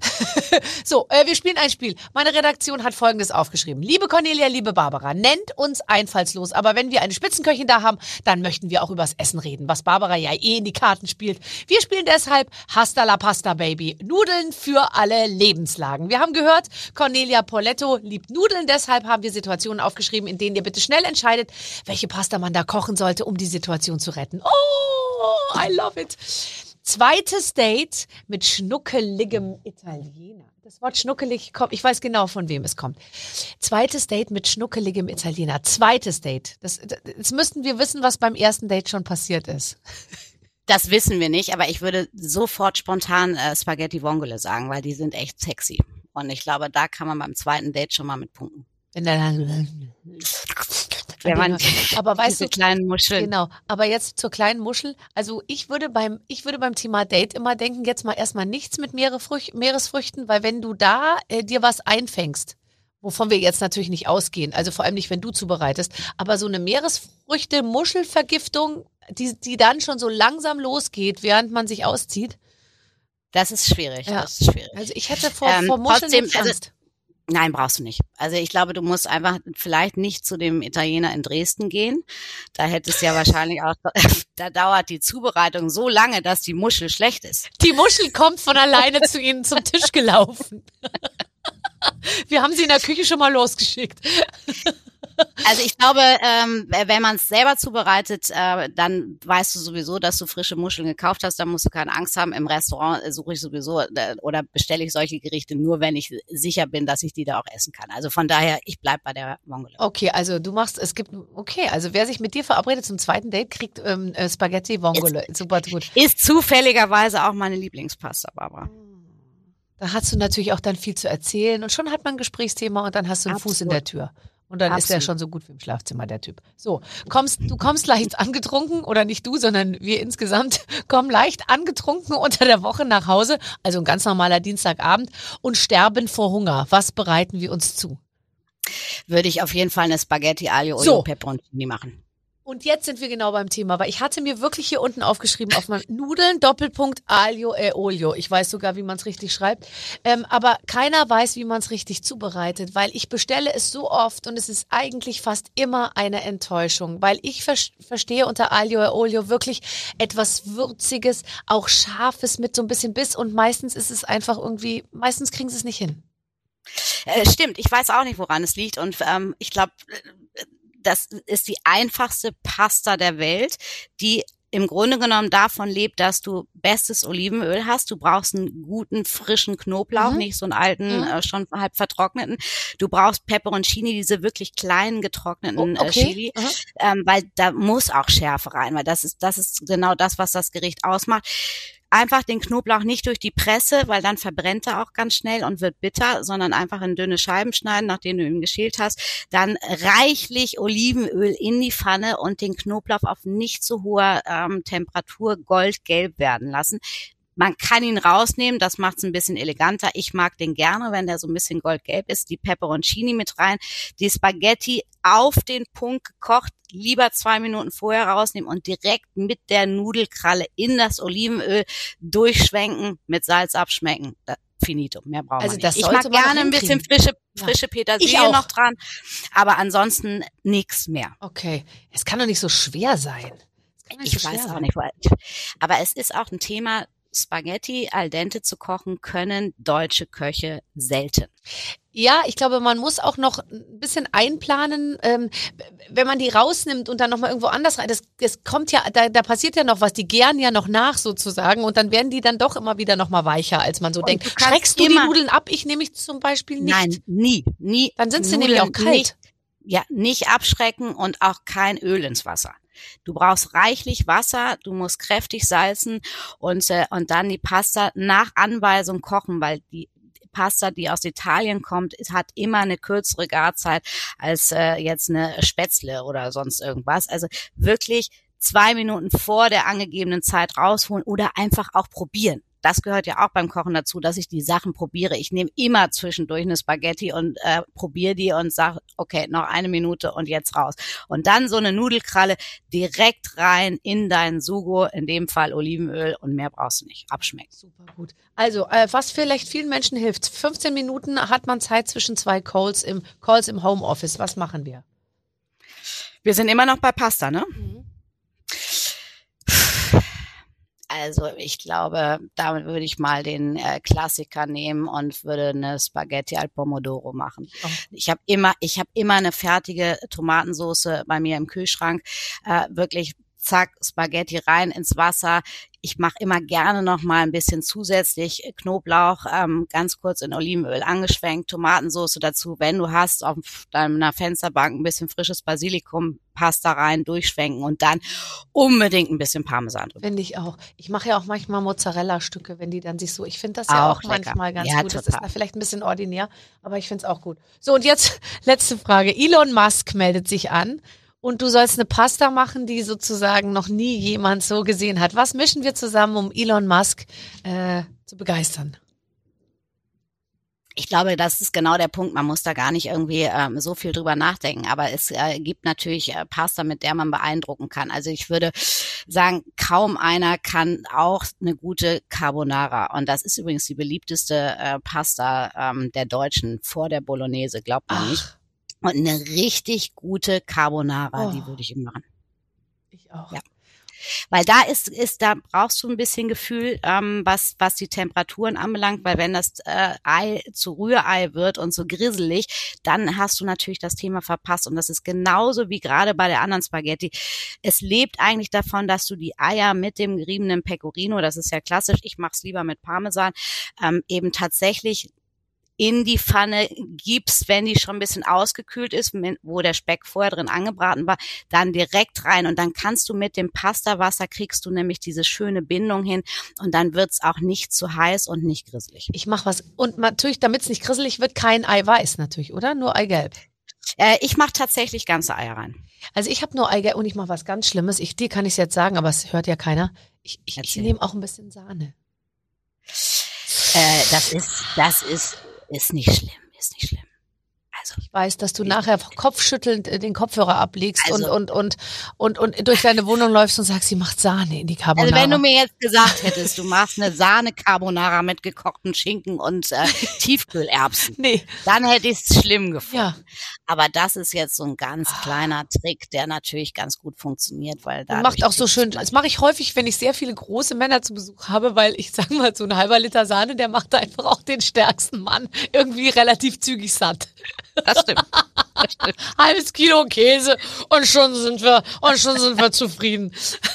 So, wir spielen ein Spiel. Meine Redaktion hat Folgendes aufgeschrieben. Liebe Cornelia, liebe Barbara, nennt uns einfallslos, aber wenn wir eine Spitzenköchin da haben, dann möchten wir auch übers Essen reden, was Barbara ja in die Karten spielt. Wir spielen deshalb Hasta la Pasta, Baby. Nudeln für alle Lebenslagen. Wir haben gehört, Cornelia Poletto liebt Nudeln, deshalb haben wir Situationen aufgeschrieben, in denen ihr bitte schnell entscheidet, welche Pasta man da kochen sollte, um die Situation zu retten. Oh, I love it. Zweites Date mit schnuckeligem Italiener. Das Wort schnuckelig kommt, ich weiß genau, von wem es kommt. Zweites Date mit schnuckeligem Italiener. Zweites Date. Jetzt müssten wir wissen, was beim ersten Date schon passiert ist. Das wissen wir nicht, aber ich würde sofort spontan Spaghetti Vongole sagen, weil die sind echt sexy. Und ich glaube, da kann man beim zweiten Date schon mal mit punkten. Wenn man aber weißt diese kleinen Muscheln. Genau, aber jetzt zur kleinen Muschel. Also ich würde beim Thema Date immer denken, jetzt mal erstmal nichts mit Meeresfrüchten, weil wenn du da dir was einfängst, wovon wir jetzt natürlich nicht ausgehen, also vor allem nicht, wenn du zubereitest, aber so eine Meeresfrüchte-Muschelvergiftung, die dann schon so langsam losgeht, während man sich auszieht. Das ist schwierig, ja. Das ist schwierig. Also ich hätte vor Muscheln trotzdem, Angst. Nein, brauchst du nicht. Also ich glaube, du musst einfach vielleicht nicht zu dem Italiener in Dresden gehen. Da hättest du ja wahrscheinlich auch, da dauert die Zubereitung so lange, dass die Muschel schlecht ist. Die Muschel kommt von alleine zu Ihnen zum Tisch gelaufen. Wir haben sie in der Küche schon mal losgeschickt. Also ich glaube, wenn man es selber zubereitet, dann weißt du sowieso, dass du frische Muscheln gekauft hast. Dann musst du keine Angst haben. Im Restaurant suche ich sowieso oder bestelle ich solche Gerichte nur, wenn ich sicher bin, dass ich die da auch essen kann. Also von daher, ich bleib bei der Vongole. Okay, also also wer sich mit dir verabredet zum zweiten Date, kriegt Spaghetti Vongole. Super gut. Ist zufälligerweise auch meine Lieblingspasta, Barbara. Da hast du natürlich auch dann viel zu erzählen und schon hat man ein Gesprächsthema und dann hast du einen Fuß in der Tür. Und dann ist er Absolut. schon so gut wie im Schlafzimmer, der Typ. So, du kommst leicht angetrunken, oder nicht du, sondern wir insgesamt kommen leicht angetrunken unter der Woche nach Hause, also ein ganz normaler Dienstagabend, und sterben vor Hunger. Was bereiten wir uns zu? Würde ich auf jeden Fall eine Spaghetti Aglio Olio So. Peperoncini machen. Und jetzt sind wir genau beim Thema, weil ich hatte mir wirklich hier unten aufgeschrieben, auf meinem Nudeln, Doppelpunkt, Aglio e Olio. Ich weiß sogar, wie man es richtig schreibt. Aber keiner weiß, wie man es richtig zubereitet, weil ich bestelle es so oft und es ist eigentlich fast immer eine Enttäuschung, weil ich verstehe unter Aglio e Olio wirklich etwas Würziges, auch Scharfes mit so ein bisschen Biss, und meistens ist es einfach irgendwie, meistens kriegen sie es nicht hin. Stimmt, ich weiß auch nicht, woran es liegt, und ich glaube, das ist die einfachste Pasta der Welt, die im Grunde genommen davon lebt, dass du bestes Olivenöl hast. Du brauchst einen guten, frischen Knoblauch, nicht so einen alten, schon halb vertrockneten. Du brauchst Peperoncini, diese wirklich kleinen getrockneten Chili, weil da muss auch Schärfe rein, weil das ist genau das, was das Gericht ausmacht. Einfach den Knoblauch nicht durch die Presse, weil dann verbrennt er auch ganz schnell und wird bitter, sondern einfach in dünne Scheiben schneiden, nachdem du ihn geschält hast. Dann reichlich Olivenöl in die Pfanne und den Knoblauch auf nicht zu hoher Temperatur goldgelb werden lassen. Man kann ihn rausnehmen, das macht es ein bisschen eleganter. Ich mag den gerne, wenn der so ein bisschen goldgelb ist. Die Peperoncini mit rein, die Spaghetti auf den Punkt gekocht, lieber 2 Minuten vorher rausnehmen und direkt mit der Nudelkralle in das Olivenöl durchschwenken, mit Salz abschmecken. Finito, mehr brauchen wir nicht. Ich mag gerne ein bisschen frische Petersilie noch dran, aber ansonsten nichts mehr. Okay, es kann doch nicht so schwer sein. Ich weiß auch nicht, aber es ist auch ein Thema, Spaghetti al dente zu kochen, können deutsche Köche selten. Ja, ich glaube, man muss auch noch ein bisschen einplanen, wenn man die rausnimmt und dann nochmal irgendwo anders rein. Das kommt ja, da passiert ja noch was, die gären ja noch nach sozusagen, und dann werden die dann doch immer wieder nochmal weicher, als man so denkt. Schreckst du die Nudeln ab? Ich nehme mich zum Beispiel nicht. Nein, nie. Dann sind sie nämlich auch kalt. Nicht abschrecken und auch kein Öl ins Wasser. Du brauchst reichlich Wasser, du musst kräftig salzen und dann die Pasta nach Anweisung kochen, weil die Pasta, die aus Italien kommt, hat immer eine kürzere Garzeit als jetzt eine Spätzle oder sonst irgendwas. Also wirklich 2 Minuten vor der angegebenen Zeit rausholen oder einfach auch probieren. Das gehört ja auch beim Kochen dazu, dass ich die Sachen probiere. Ich nehme immer zwischendurch eine Spaghetti und probiere die und sage, okay, noch 1 Minute und jetzt raus. Und dann so eine Nudelkralle direkt rein in deinen Sugo, in dem Fall Olivenöl, und mehr brauchst du nicht. Abschmeckt. Super gut. Also, was vielleicht vielen Menschen hilft, 15 Minuten hat man Zeit zwischen 2 Calls im Homeoffice. Was machen wir? Wir sind immer noch bei Pasta, ne? Also ich glaube, damit würde ich mal den Klassiker nehmen und würde eine Spaghetti al Pomodoro machen. Oh. Ich habe immer eine fertige Tomatensauce bei mir im Kühlschrank. Wirklich, zack, Spaghetti rein ins Wasser. Ich mache immer gerne noch mal ein bisschen zusätzlich Knoblauch, ganz kurz in Olivenöl angeschwenkt, Tomatensauce dazu. Wenn du hast, auf deiner Fensterbank ein bisschen frisches Basilikum, Pasta rein, durchschwenken und dann unbedingt ein bisschen Parmesan drüber. Finde ich auch. Ich mache ja auch manchmal Mozzarella-Stücke, wenn die dann sich so, ich finde das ja auch manchmal ganz gut. Das ist vielleicht ein bisschen ordinär, aber ich finde es auch gut. So, und jetzt letzte Frage. Elon Musk meldet sich an. Und du sollst eine Pasta machen, die sozusagen noch nie jemand so gesehen hat. Was mischen wir zusammen, um Elon Musk zu begeistern? Ich glaube, das ist genau der Punkt. Man muss da gar nicht irgendwie so viel drüber nachdenken. Aber es gibt natürlich Pasta, mit der man beeindrucken kann. Also ich würde sagen, kaum einer kann auch eine gute Carbonara. Und das ist übrigens die beliebteste Pasta der Deutschen vor der Bolognese, glaubt man nicht. Und eine richtig gute Carbonara, die würde ich ihm machen. Ich auch. Ja. Weil da da brauchst du ein bisschen Gefühl, was die Temperaturen anbelangt, weil wenn das Ei zu Rührei wird und so grisselig, dann hast du natürlich das Thema verpasst. Und das ist genauso wie gerade bei der anderen Spaghetti. Es lebt eigentlich davon, dass du die Eier mit dem geriebenen Pecorino, das ist ja klassisch, ich mache es lieber mit Parmesan, eben tatsächlich in die Pfanne gibst, wenn die schon ein bisschen ausgekühlt ist, wo der Speck vorher drin angebraten war, dann direkt rein und dann kannst du mit dem Pastawasser kriegst du nämlich diese schöne Bindung hin und dann wird's auch nicht zu heiß und nicht grisselig. Ich mache was und natürlich, damit es nicht grisselig wird, kein Eiweiß natürlich, oder? Nur Eigelb. Ich mache tatsächlich ganze Eier rein. Also ich habe nur Eigelb und ich mache was ganz Schlimmes. Dir kann ich es jetzt sagen, aber es hört ja keiner. Ich nehme auch ein bisschen Sahne. Das ist nicht schlimm, ist nicht schlimm. Also, ich weiß, dass du nachher kopfschüttelnd den Kopfhörer ablegst und durch deine Wohnung läufst und sagst, sie macht Sahne in die Carbonara. Also wenn du mir jetzt gesagt hättest, du machst eine Sahne-Carbonara mit gekochten Schinken und Tiefkühlerbsen, dann hätte ich es schlimm gefunden. Ja. Aber das ist jetzt so ein ganz kleiner Trick, der natürlich ganz gut funktioniert, weil da macht auch so schön. Das mache ich häufig, wenn ich sehr viele große Männer zu Besuch habe, weil ich sage mal, so ein halber Liter Sahne, der macht einfach auch den stärksten Mann irgendwie relativ zügig satt. Das stimmt. Halbes Kilo Käse und schon sind wir zufrieden.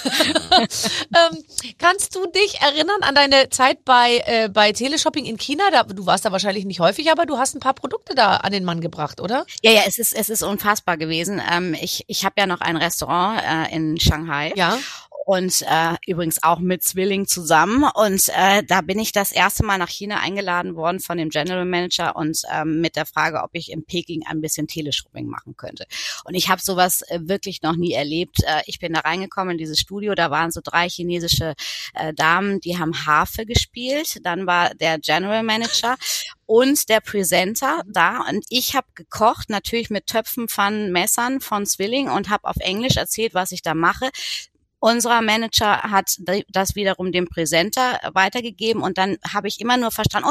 Kannst du dich erinnern an deine Zeit bei Teleshopping in China? Du warst da wahrscheinlich nicht häufig, aber du hast ein paar Produkte da an den Mann gebracht, oder? Ja, es ist unfassbar gewesen. Ich habe ja noch ein Restaurant in Shanghai. Ja. Und übrigens auch mit Zwilling zusammen. Und da bin ich das erste Mal nach China eingeladen worden von dem General Manager und mit der Frage, ob ich in Peking ein bisschen Teleshopping machen könnte. Und ich habe sowas wirklich noch nie erlebt. Ich bin da reingekommen in dieses Studio, da waren so 3 chinesische Damen, die haben Harfe gespielt. Dann war der General Manager und der Presenter da. Und ich habe gekocht, natürlich mit Töpfen, Pfannen, Messern von Zwilling und habe auf Englisch erzählt, was ich da mache. Unser Manager hat das wiederum dem Präsenter weitergegeben und dann habe ich immer nur verstanden,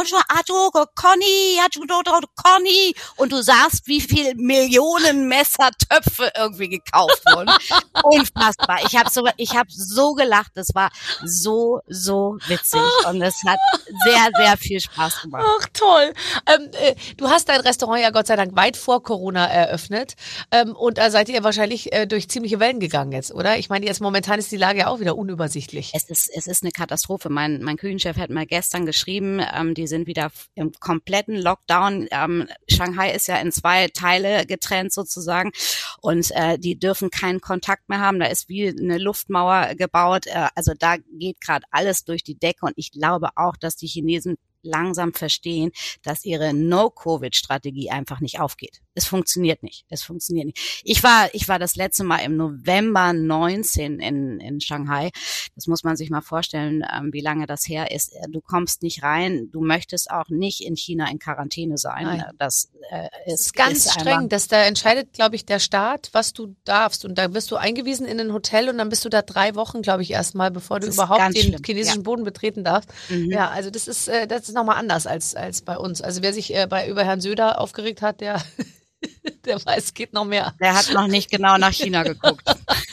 Conny, und du sahst, wie viel Millionen Messertöpfe irgendwie gekauft wurden. Unfassbar. Ich habe so gelacht, das war so witzig und es hat sehr, sehr viel Spaß gemacht. Ach, toll. Du hast dein Restaurant ja Gott sei Dank weit vor Corona eröffnet und da seid ihr wahrscheinlich durch ziemliche Wellen gegangen jetzt, oder? Ich meine, jetzt momentan ist die Lage ja auch wieder unübersichtlich. Es ist eine Katastrophe. Mein Küchenchef hat mal gestern geschrieben, die sind wieder im kompletten Lockdown. Shanghai ist ja in 2 Teile getrennt sozusagen und die dürfen keinen Kontakt mehr haben. Da ist wie eine Luftmauer gebaut. Also da geht gerade alles durch die Decke und ich glaube auch, dass die Chinesen langsam verstehen, dass ihre No-Covid-Strategie einfach nicht aufgeht. Es funktioniert nicht. Ich war das letzte Mal im November 19 in Shanghai. Das muss man sich mal vorstellen, wie lange das her ist. Du kommst nicht rein. Du möchtest auch nicht in China in Quarantäne sein. Nein. Das ist ganz streng. Da entscheidet, glaube ich, der Staat, was du darfst. Und da wirst du eingewiesen in ein Hotel und dann bist du da 3 Wochen, glaube ich, erstmal, bevor du überhaupt den chinesischen Boden betreten darfst. Mhm. Ja, also das ist nochmal anders als bei uns. Also wer sich über Herrn Söder aufgeregt hat, der weiß, es geht noch mehr. Der hat noch nicht genau nach China geguckt.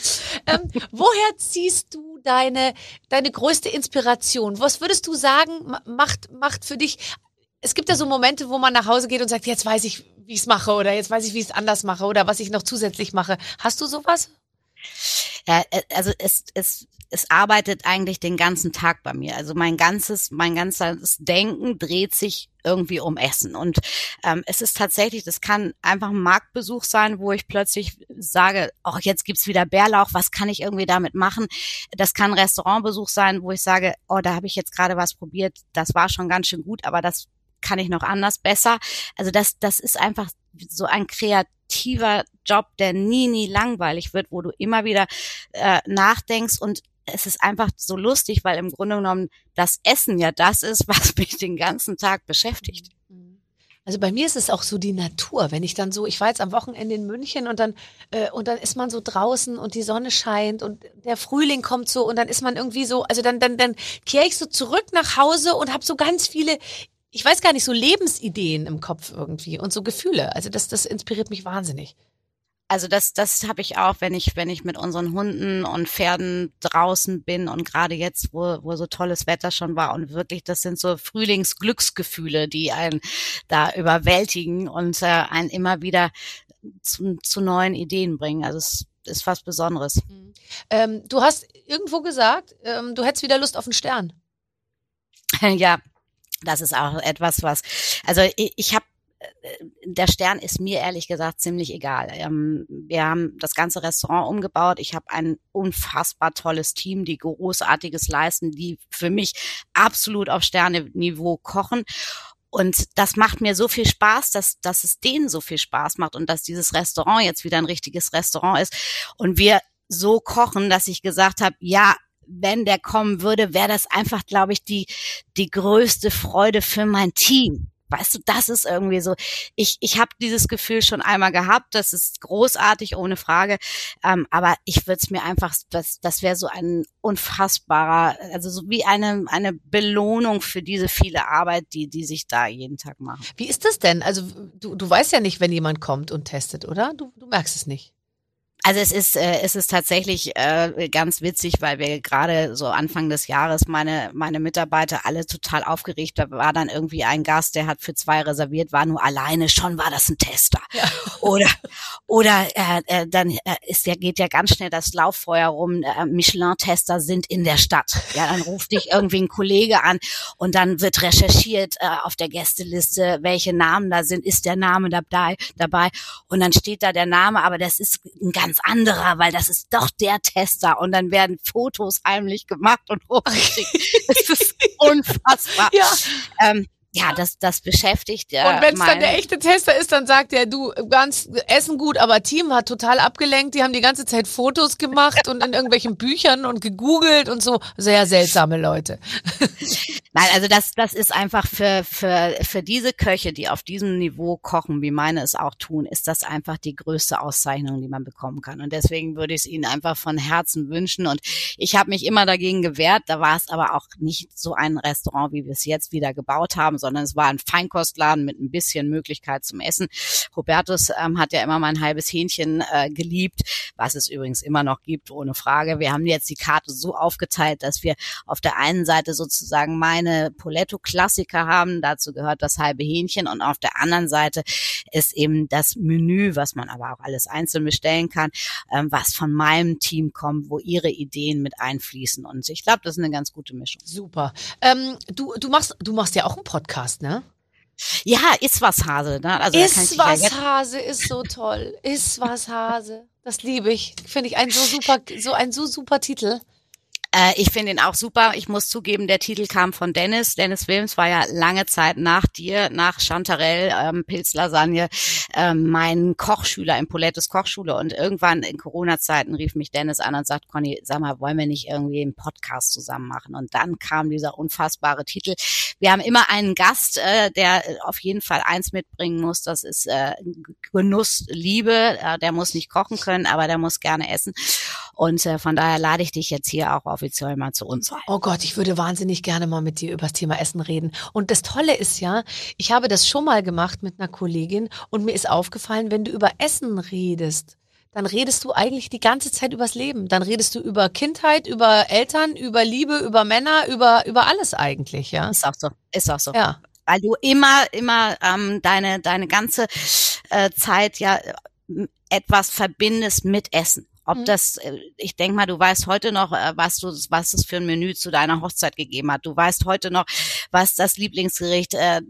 Woher ziehst du deine größte Inspiration? Was würdest du sagen, macht für dich, es gibt ja so Momente, wo man nach Hause geht und sagt, jetzt weiß ich, wie ich es mache oder jetzt weiß ich, wie ich es anders mache oder was ich noch zusätzlich mache. Hast du sowas? Ja, also es arbeitet eigentlich den ganzen Tag bei mir. Also mein ganzes Denken dreht sich irgendwie um Essen. Und es ist tatsächlich, das kann einfach ein Marktbesuch sein, wo ich plötzlich sage, oh, jetzt gibt's wieder Bärlauch, was kann ich irgendwie damit machen? Das kann ein Restaurantbesuch sein, wo ich sage, oh, da habe ich jetzt gerade was probiert, das war schon ganz schön gut, aber das kann ich noch anders besser. Also das ist einfach so ein kreativer Job, der nie langweilig wird, wo du immer wieder nachdenkst und es ist einfach so lustig, weil im Grunde genommen das Essen ja das ist, was mich den ganzen Tag beschäftigt. Also bei mir ist es auch so die Natur, wenn ich dann so, ich war jetzt am Wochenende in München und dann ist man so draußen und die Sonne scheint und der Frühling kommt so und dann ist man irgendwie so, also dann kehre ich so zurück nach Hause und habe so ganz viele, ich weiß gar nicht, so Lebensideen im Kopf irgendwie und so Gefühle. Also das inspiriert mich wahnsinnig. Also das habe ich auch, wenn ich mit unseren Hunden und Pferden draußen bin und gerade jetzt, wo so tolles Wetter schon war und wirklich, das sind so Frühlingsglücksgefühle, die einen da überwältigen und einen immer wieder zu neuen Ideen bringen. Also es ist was Besonderes. Du hast irgendwo gesagt, du hättest wieder Lust auf einen Stern. Ja, das ist auch etwas, also ich habe der Stern ist mir ehrlich gesagt ziemlich egal. Wir haben das ganze Restaurant umgebaut. Ich habe ein unfassbar tolles Team, die Großartiges leisten, die für mich absolut auf Sterne-Niveau kochen. Und das macht mir so viel Spaß, dass es denen so viel Spaß macht und dass dieses Restaurant jetzt wieder ein richtiges Restaurant ist und wir so kochen, dass ich gesagt habe, ja, wenn der kommen würde, wäre das einfach, glaube ich, die größte Freude für mein Team. Weißt du, das ist irgendwie so, ich habe dieses Gefühl schon einmal gehabt, das ist großartig, ohne Frage, aber ich würde es mir einfach, das wäre so ein unfassbarer, also so wie eine Belohnung für diese viele Arbeit, die sich da jeden Tag machen. Wie ist das denn? Also du weißt ja nicht, wenn jemand kommt und testet, oder? Du merkst es nicht. Also es ist tatsächlich ganz witzig, weil wir gerade so Anfang des Jahres meine Mitarbeiter alle total aufgeregt. Da war dann irgendwie ein Gast, der hat für 2 reserviert, war nur alleine, schon war das ein Tester. Ja. Oder dann geht ja ganz schnell das Lauffeuer rum, Michelin-Tester sind in der Stadt. Ja, dann ruft dich irgendwie ein Kollege an und dann wird recherchiert auf der Gästeliste, welche Namen da sind, ist der Name dabei und dann steht da der Name, aber das ist ein ganz anderer, weil das ist doch der Tester und dann werden Fotos heimlich gemacht und hochgeschickt. Das ist unfassbar. Ja, das beschäftigt. Und wenn es dann der echte Tester ist, dann sagt er, du, ganz Essen gut, aber Team hat total abgelenkt. Die haben die ganze Zeit Fotos gemacht und in irgendwelchen Büchern und gegoogelt und so. Sehr seltsame Leute. Nein, also das ist einfach für diese Köche, die auf diesem Niveau kochen, wie meine es auch tun, ist das einfach die größte Auszeichnung, die man bekommen kann. Und deswegen würde ich es ihnen einfach von Herzen wünschen. Und ich habe mich immer dagegen gewehrt. Da war es aber auch nicht so ein Restaurant, wie wir es jetzt wieder gebaut haben, sondern es war ein Feinkostladen mit ein bisschen Möglichkeit zum Essen. Hubertus hat ja immer mein halbes Hähnchen geliebt, was es übrigens immer noch gibt, ohne Frage. Wir haben jetzt die Karte so aufgeteilt, dass wir auf der einen Seite sozusagen meine Poletto-Klassiker haben, dazu gehört das halbe Hähnchen und auf der anderen Seite ist eben das Menü, was man aber auch alles einzeln bestellen kann, was von meinem Team kommt, wo ihre Ideen mit einfließen und ich glaube, das ist eine ganz gute Mischung. Super. Du machst ja auch einen Podcast, ne? Ja, ist was Hase. Ne? Also ist was Hase ist so toll. Ist was Hase. Das liebe ich. Finde ich ein so super Titel. Ich finde ihn auch super. Ich muss zugeben, der Titel kam von Dennis. Dennis Wilms war ja lange Zeit nach dir, nach Chantarelle, Pilzlasagne, mein Kochschüler in Polettes Kochschule. Und irgendwann in Corona-Zeiten rief mich Dennis an und sagt, Conny, sag mal, wollen wir nicht irgendwie einen Podcast zusammen machen? Und dann kam dieser unfassbare Titel. Wir haben immer einen Gast, der auf jeden Fall eins mitbringen muss. Das ist Genuss, Liebe. Der muss nicht kochen können, aber der muss gerne essen. Und von daher lade ich dich jetzt hier auch offiziell mal zu uns ein. Oh Gott, ich würde wahnsinnig gerne mal mit dir über das Thema Essen reden. Und das Tolle ist ja, ich habe das schon mal gemacht mit einer Kollegin und mir ist aufgefallen, wenn du über Essen redest, dann redest du eigentlich die ganze Zeit übers Leben. Dann redest du über Kindheit, über Eltern, über Liebe, über Männer, über alles eigentlich, ja. Ist auch so. Ja. Weil du immer deine ganze Zeit ja etwas verbindest mit Essen. Ob das, ich denke mal, du weißt heute noch, was es für ein Menü zu deiner Hochzeit gegeben hat. Du weißt heute noch, was das Lieblingsgericht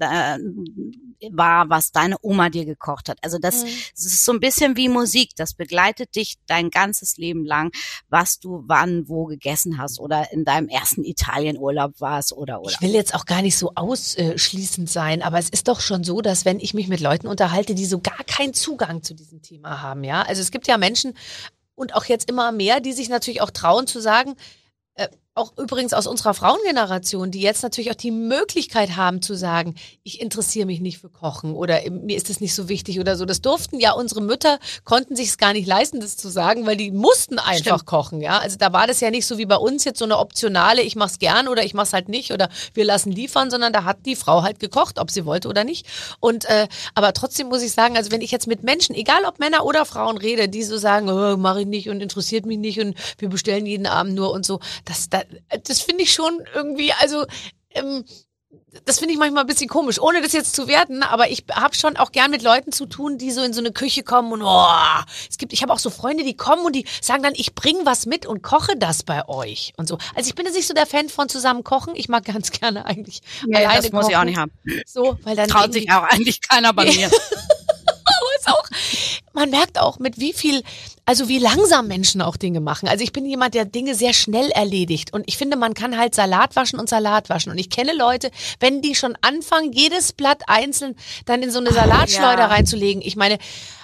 war, was deine Oma dir gekocht hat. Also das ist so ein bisschen wie Musik. Das begleitet dich dein ganzes Leben lang, was du wann, wo gegessen hast oder in deinem ersten Italienurlaub warst oder. Ich will jetzt auch gar nicht so ausschließend sein, aber es ist doch schon so, dass wenn ich mich mit Leuten unterhalte, die so gar keinen Zugang zu diesem Thema haben, ja. Also es gibt ja Menschen, und auch jetzt immer mehr, die sich natürlich auch trauen zu sagen, auch übrigens aus unserer Frauengeneration, die jetzt natürlich auch die Möglichkeit haben zu sagen, ich interessiere mich nicht für Kochen oder mir ist das nicht so wichtig oder so. Das durften ja unsere Mütter, konnten sich es gar nicht leisten, das zu sagen, weil die mussten einfach kochen, ja. Also da war das ja nicht so wie bei uns jetzt so eine optionale, ich mach's gern oder ich mach's halt nicht oder wir lassen liefern, sondern da hat die Frau halt gekocht, ob sie wollte oder nicht. Und aber trotzdem muss ich sagen, also wenn ich jetzt mit Menschen, egal ob Männer oder Frauen rede, die so sagen, mach ich nicht und interessiert mich nicht und wir bestellen jeden Abend nur und so, das finde ich schon irgendwie, also das finde ich manchmal ein bisschen komisch, ohne das jetzt zu werten, aber ich habe schon auch gern mit Leuten zu tun, die so in so eine Küche kommen und ich habe auch so Freunde, die kommen und die sagen dann, ich bringe was mit und koche das bei euch und so. Also ich bin jetzt nicht so der Fan von zusammen kochen, ich mag ganz gerne eigentlich alleine kochen. Das muss ich auch nicht haben. So, weil dann traut sich auch eigentlich keiner bei mir. Ist auch, man merkt auch, mit wie langsam Menschen auch Dinge machen. Also ich bin jemand, der Dinge sehr schnell erledigt. Und ich finde, man kann halt Salat waschen. Und ich kenne Leute, wenn die schon anfangen, jedes Blatt einzeln dann in so eine Salatschleuder reinzulegen. Ich meine,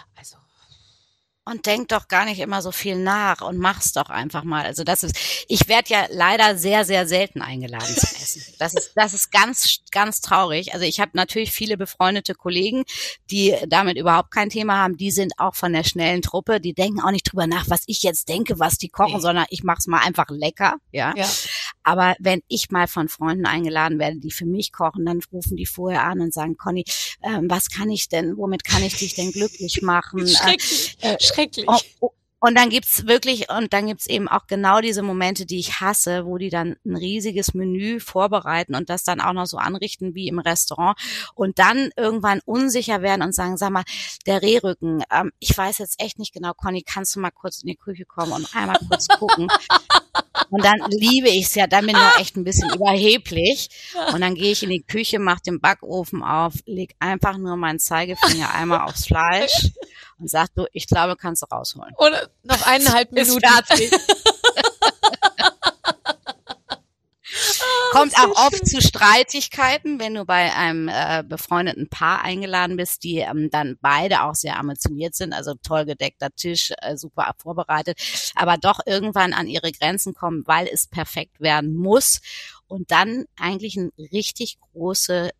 und denk doch gar nicht immer so viel nach und mach's doch einfach mal. Also ich werde ja leider sehr, sehr selten eingeladen zum Essen. Das ist ganz, ganz traurig. Also ich habe natürlich viele befreundete Kollegen, die damit überhaupt kein Thema haben. Die sind auch von der schnellen Truppe. Die denken auch nicht drüber nach, was ich jetzt denke, was die kochen, sondern ich mach's mal einfach lecker, ja. Aber wenn ich mal von Freunden eingeladen werde, die für mich kochen, dann rufen die vorher an und sagen, Conny, was kann ich denn, womit kann ich dich denn glücklich machen? Schrecklich. Und dann gibt's eben auch genau diese Momente, die ich hasse, wo die dann ein riesiges Menü vorbereiten und das dann auch noch so anrichten wie im Restaurant und dann irgendwann unsicher werden und sagen, sag mal, der Rehrücken, ich weiß jetzt echt nicht genau, Conny, kannst du mal kurz in die Küche kommen und einmal kurz gucken? Und dann liebe ich's ja, dann bin ich auch echt ein bisschen überheblich und dann gehe ich in die Küche, mach den Backofen auf, leg einfach nur meinen Zeigefinger einmal aufs Fleisch und sag du, ich glaube, kannst du rausholen. Oder noch 1,5 Minuten. Kommt auch oft zu Streitigkeiten, wenn du bei einem befreundeten Paar eingeladen bist, die dann beide auch sehr ambitioniert sind, also toll gedeckter Tisch, super vorbereitet, aber doch irgendwann an ihre Grenzen kommen, weil es perfekt werden muss und dann eigentlich ein richtig großer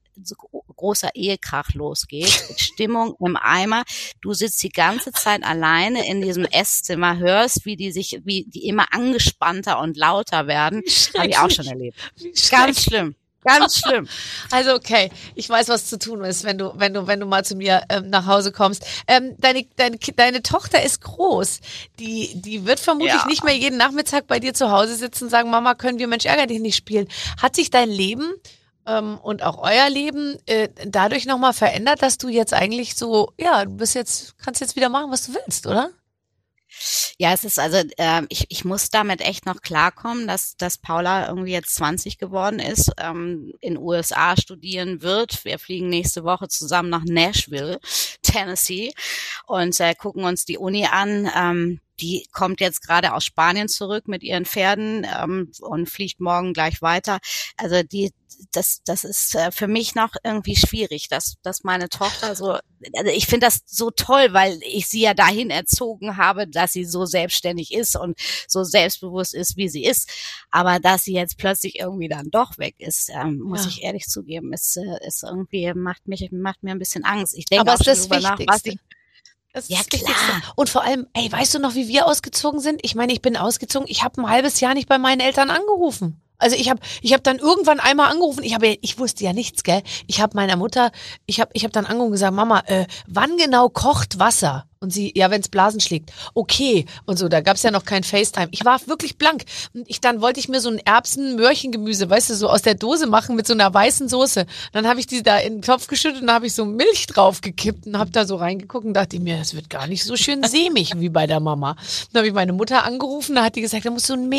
Ehekrach losgeht, Stimmung im Eimer. Du sitzt die ganze Zeit alleine in diesem Esszimmer, hörst, wie die immer angespannter und lauter werden. Habe ich auch schon erlebt. Ganz schlimm. Ganz schlimm. Also okay, ich weiß, was zu tun ist, wenn du mal zu mir nach Hause kommst. Deine Tochter ist groß. Die wird vermutlich nicht mehr jeden Nachmittag bei dir zu Hause sitzen und sagen, Mama, können wir Mensch ärger dich nicht spielen. Hat sich dein Leben und auch euer Leben dadurch nochmal verändert, dass du jetzt eigentlich so, kannst jetzt wieder machen, was du willst, oder? Ja, es ist also, ich muss damit echt noch klarkommen, dass Paula irgendwie jetzt 20 geworden ist, in USA studieren wird. Wir fliegen nächste Woche zusammen nach Nashville, Tennessee und gucken uns die Uni an. Die kommt jetzt gerade aus Spanien zurück mit ihren Pferden und fliegt morgen gleich weiter. Also das ist für mich noch irgendwie schwierig, dass meine Tochter so, also ich finde das so toll, weil ich sie ja dahin erzogen habe, dass sie so selbstständig ist und so selbstbewusst ist, wie sie ist. Aber dass sie jetzt plötzlich irgendwie dann doch weg ist, muss ich ehrlich zugeben, ist irgendwie macht mir ein bisschen Angst. Ich denke auch schon drüber nach, was ich ja, klar. Und vor allem, weißt du noch, wie wir ausgezogen sind? Ich meine, ich bin ausgezogen, ich habe ein halbes Jahr nicht bei meinen Eltern angerufen. Also ich hab dann irgendwann einmal angerufen, ich wusste ja nichts, gell? Ich habe meiner Mutter, ich hab dann angerufen und gesagt, Mama, wann genau kocht Wasser? Und sie, ja, wenn's Blasen schlägt. Okay. Und so, da gab's ja noch kein FaceTime. Ich war wirklich blank. Und dann wollte ich mir so ein Erbsen-Möhrchengemüse, weißt du, so aus der Dose machen mit so einer weißen Soße. Dann habe ich die da in den Topf geschüttet und dann habe ich so Milch draufgekippt und habe da so reingeguckt und dachte mir, das wird gar nicht so schön sämig wie bei der Mama. Dann habe ich meine Mutter angerufen, da hat die gesagt, da musst du ein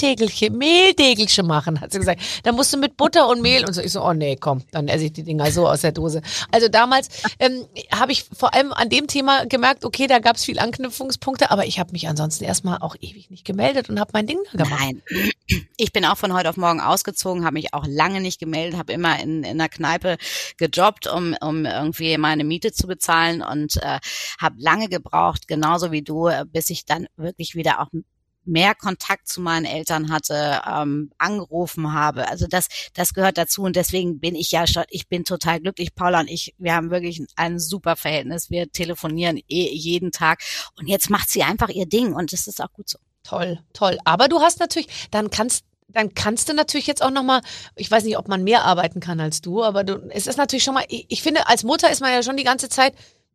Mehldegelchen machen, hat sie gesagt. Da musst du mit Butter und Mehl und so. Ich so, oh nee, komm, dann esse ich die Dinger so aus der Dose. Also damals habe ich vor allem an dem Thema gemerkt, okay, da gab es viel Anknüpfungspunkte, aber ich habe mich ansonsten erstmal auch ewig nicht gemeldet und habe mein Ding da gemacht. Nein, ich bin auch von heute auf morgen ausgezogen, habe mich auch lange nicht gemeldet, habe immer in einer Kneipe gejobbt, um irgendwie meine Miete zu bezahlen und habe lange gebraucht, genauso wie du, bis ich dann wirklich wieder auch mehr Kontakt zu meinen Eltern hatte, angerufen habe. Also das gehört dazu und deswegen bin ich bin total glücklich. Paula und ich, wir haben wirklich ein super Verhältnis. Wir telefonieren jeden Tag und jetzt macht sie einfach ihr Ding und das ist auch gut so. Toll. Aber du hast natürlich, dann kannst du natürlich jetzt auch nochmal, ich weiß nicht, ob man mehr arbeiten kann als du, aber es ist natürlich schon mal, ich finde, als Mutter ist man ja schon die ganze Zeit,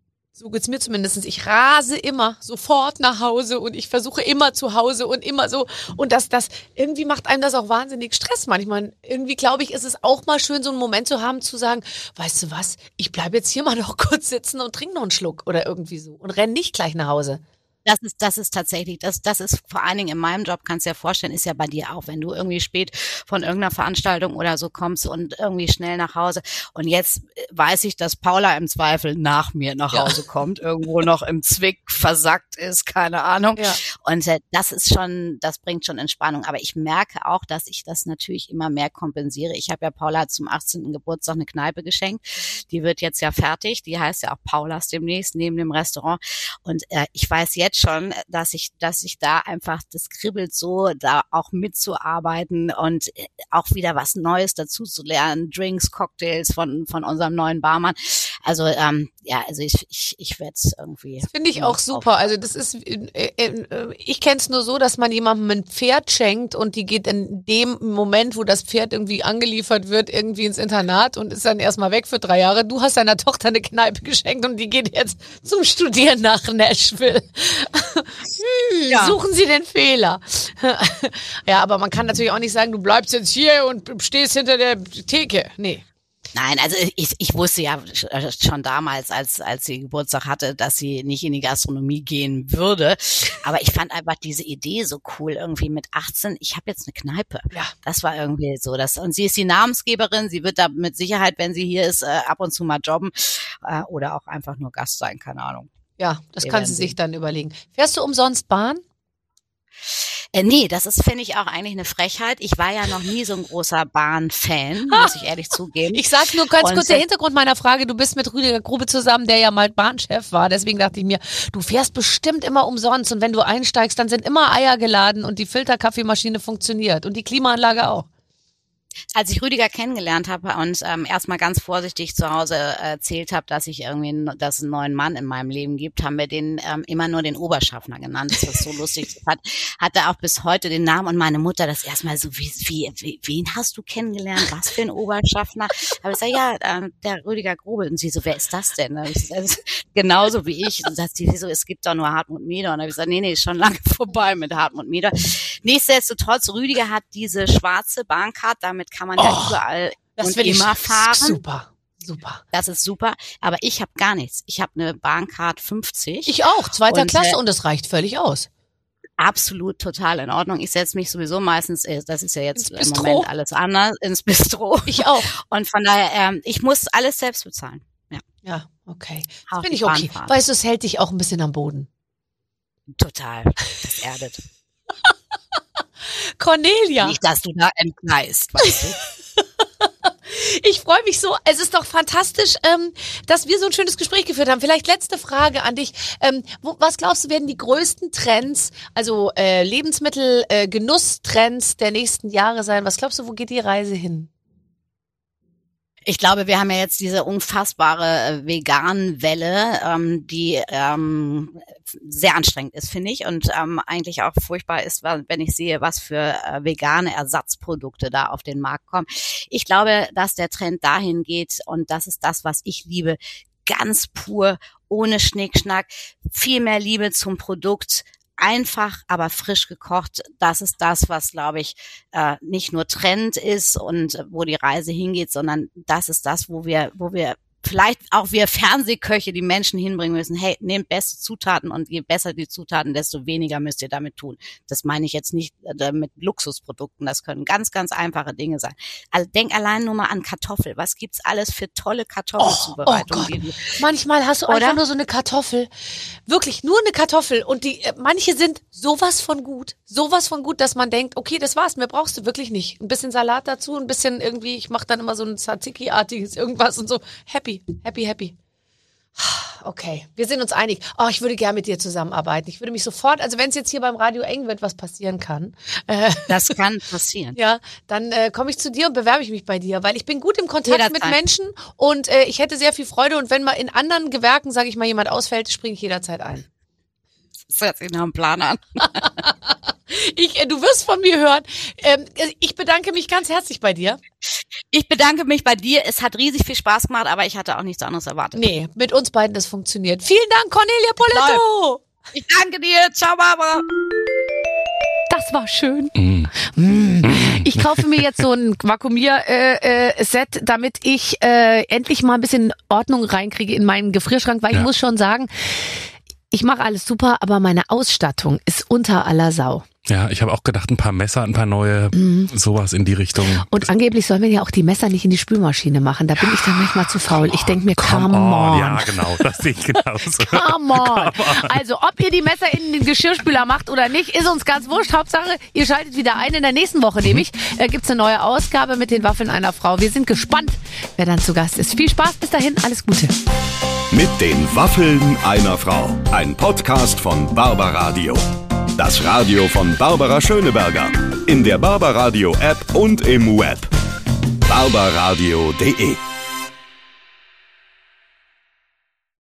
so geht's mir zumindest. Ich rase immer sofort nach Hause und ich versuche immer zu Hause und immer so. Und das irgendwie macht einem das auch wahnsinnig Stress manchmal. Irgendwie glaube ich, ist es auch mal schön, so einen Moment zu haben, zu sagen, weißt du was, ich bleibe jetzt hier mal noch kurz sitzen und trinke noch einen Schluck oder irgendwie so und renne nicht gleich nach Hause. Das ist tatsächlich, das ist vor allen Dingen in meinem Job, kannst du dir vorstellen, ist ja bei dir auch, wenn du irgendwie spät von irgendeiner Veranstaltung oder so kommst und irgendwie schnell nach Hause. Und jetzt weiß ich, dass Paula im Zweifel nach mir nach Hause kommt, irgendwo noch im Zwick versackt ist, keine Ahnung. Ja. Und das bringt schon Entspannung. Aber ich merke auch, dass ich das natürlich immer mehr kompensiere. Ich habe ja Paula zum 18. Geburtstag eine Kneipe geschenkt. Die wird jetzt ja fertig. Die heißt ja auch Paulas demnächst neben dem Restaurant. Und ich weiß jetzt schon, dass ich da einfach, das kribbelt so, da auch mitzuarbeiten und auch wieder was Neues dazu zu lernen, Drinks, Cocktails von unserem neuen Barmann. Also ich werde es irgendwie. Das finde ich auch super. Also das ist, ich kenne es nur so, dass man jemandem ein Pferd schenkt und die geht in dem Moment, wo das Pferd irgendwie angeliefert wird, irgendwie ins Internat und ist dann erstmal weg für 3 Jahre. Du hast deiner Tochter eine Kneipe geschenkt und die geht jetzt zum Studieren nach Nashville. Suchen Sie den Fehler. Ja, aber man kann natürlich auch nicht sagen, du bleibst jetzt hier und stehst hinter der Theke. Nee. Nein, also ich wusste ja schon damals, als sie Geburtstag hatte, dass sie nicht in die Gastronomie gehen würde. Aber ich fand einfach diese Idee so cool, irgendwie mit 18, ich habe jetzt eine Kneipe. Ja. Das war irgendwie so. Und sie ist die Namensgeberin, sie wird da mit Sicherheit, wenn sie hier ist, ab und zu mal jobben oder auch einfach nur Gast sein, keine Ahnung. Ja, das kann sie sich dann überlegen. Fährst du umsonst Bahn? Nee, das ist, finde ich, auch eigentlich eine Frechheit. Ich war ja noch nie so ein großer Bahn-Fan, muss ich ehrlich zugeben. Ich sag nur ganz kurz der Hintergrund meiner Frage. Du bist mit Rüdiger Grube zusammen, der ja mal Bahnchef war. Deswegen dachte ich mir, du fährst bestimmt immer umsonst. Und wenn du einsteigst, dann sind immer Eier geladen und die Filterkaffeemaschine funktioniert und die Klimaanlage auch. Als ich Rüdiger kennengelernt habe und erstmal ganz vorsichtig zu Hause erzählt habe, dass ich irgendwie dass es einen neuen Mann in meinem Leben gibt, haben wir den immer nur den Oberschaffner genannt. Das ist so lustig. Hat er auch bis heute den Namen und meine Mutter das erstmal so, wen hast du kennengelernt? Was für ein Oberschaffner? Aber ich sage, ja, der Rüdiger Grube. Und sie so, wer ist das denn? Genauso wie ich. Und sagt sie so, es gibt doch nur Hartmut Meder. Und dann habe ich gesagt, nee, ist schon lange vorbei mit Hartmut Meder. Nichtsdestotrotz, Rüdiger hat diese schwarze Bahncard, damit kann man ja überall und immer fahren. Super. Das ist super, aber ich habe gar nichts. Ich habe eine Bahncard 50. Ich auch, 2. Klasse und das reicht völlig aus. Absolut, total in Ordnung. Ich setze mich sowieso meistens, das ist ja jetzt im Moment alles anders, ins Bistro. Ich auch. Und von daher, ich muss alles selbst bezahlen. Ja, okay. Das finde ich okay. Weißt du, es hält dich auch ein bisschen am Boden. Total, das erdet. Cornelia. Nicht, dass du da entgleist, weißt du. Ich freue mich so. Es ist doch fantastisch, dass wir so ein schönes Gespräch geführt haben. Vielleicht letzte Frage an dich. Was glaubst du, werden die größten Trends, also Lebensmittel, Genusstrends der nächsten Jahre sein? Was glaubst du, wo geht die Reise hin? Ich glaube, wir haben ja jetzt diese unfassbare Vegan-Welle, die sehr anstrengend ist, finde ich, und eigentlich auch furchtbar ist, wenn ich sehe, was für vegane Ersatzprodukte da auf den Markt kommen. Ich glaube, dass der Trend dahin geht, und das ist das, was ich liebe, ganz pur, ohne Schnickschnack, viel mehr Liebe zum Produkt, einfach, aber frisch gekocht. Das ist das, was, glaube ich, nicht nur Trend ist und wo die Reise hingeht, sondern das ist das, wo wir vielleicht auch wir Fernsehköche die Menschen hinbringen müssen. Hey, nehmt beste Zutaten und je besser die Zutaten, desto weniger müsst ihr damit tun. Das meine ich jetzt nicht mit Luxusprodukten. Das können ganz, ganz einfache Dinge sein. Also denk allein nur mal an Kartoffel. Was gibt's alles für tolle Kartoffelzubereitungen? Oh Gott. Manchmal hast du einfach nur so eine Kartoffel. Wirklich nur eine Kartoffel. Und manche sind sowas von gut, dass man denkt, okay, das war's, mehr brauchst du wirklich nicht. Ein bisschen Salat dazu, ein bisschen irgendwie, ich mache dann immer so ein Tzatziki-artiges irgendwas und so. Happy. Okay, wir sind uns einig. Oh, ich würde gerne mit dir zusammenarbeiten. Ich würde mich sofort, also wenn es jetzt hier beim Radio eng wird, was passieren kann. Das kann passieren. Ja, dann komme ich zu dir und bewerbe ich mich bei dir, weil ich bin gut im Kontakt mit Menschen und ich hätte sehr viel Freude. Und wenn mal in anderen Gewerken, sage ich mal, jemand ausfällt, springe ich jederzeit ein. Das hört sich nach einem Plan an. Du wirst von mir hören. Ich bedanke mich ganz herzlich bei dir. Ich bedanke mich bei dir. Es hat riesig viel Spaß gemacht, aber ich hatte auch nichts anderes erwartet. Nee, mit uns beiden, das funktioniert. Vielen Dank, Cornelia Poletto. Ich danke dir. Ciao, Barbara. Das war schön. Ich kaufe mir jetzt so ein Vakuumier-Set, damit ich endlich mal ein bisschen Ordnung reinkriege in meinen Gefrierschrank, weil ich muss schon sagen, Ich mache alles super, aber meine Ausstattung ist unter aller Sau. Ja, ich habe auch gedacht, ein paar Messer, ein paar neue, sowas in die Richtung. Und angeblich soll man ja auch die Messer nicht in die Spülmaschine machen. Da bin ich dann manchmal zu faul. Ich denke mir, come on. Ja, genau, das sehe ich genauso. Come on. Also, ob ihr die Messer in den Geschirrspüler macht oder nicht, ist uns ganz wurscht. Hauptsache, ihr schaltet wieder ein. In der nächsten Woche nämlich gibt's eine neue Ausgabe mit den Waffeln einer Frau. Wir sind gespannt, wer dann zu Gast ist. Viel Spaß, bis dahin, alles Gute. Mit den Waffeln einer Frau. Ein Podcast von Barbaradio. Das Radio von Barbara Schöneberger. In der Barbaradio App und im Web. barbaradio.de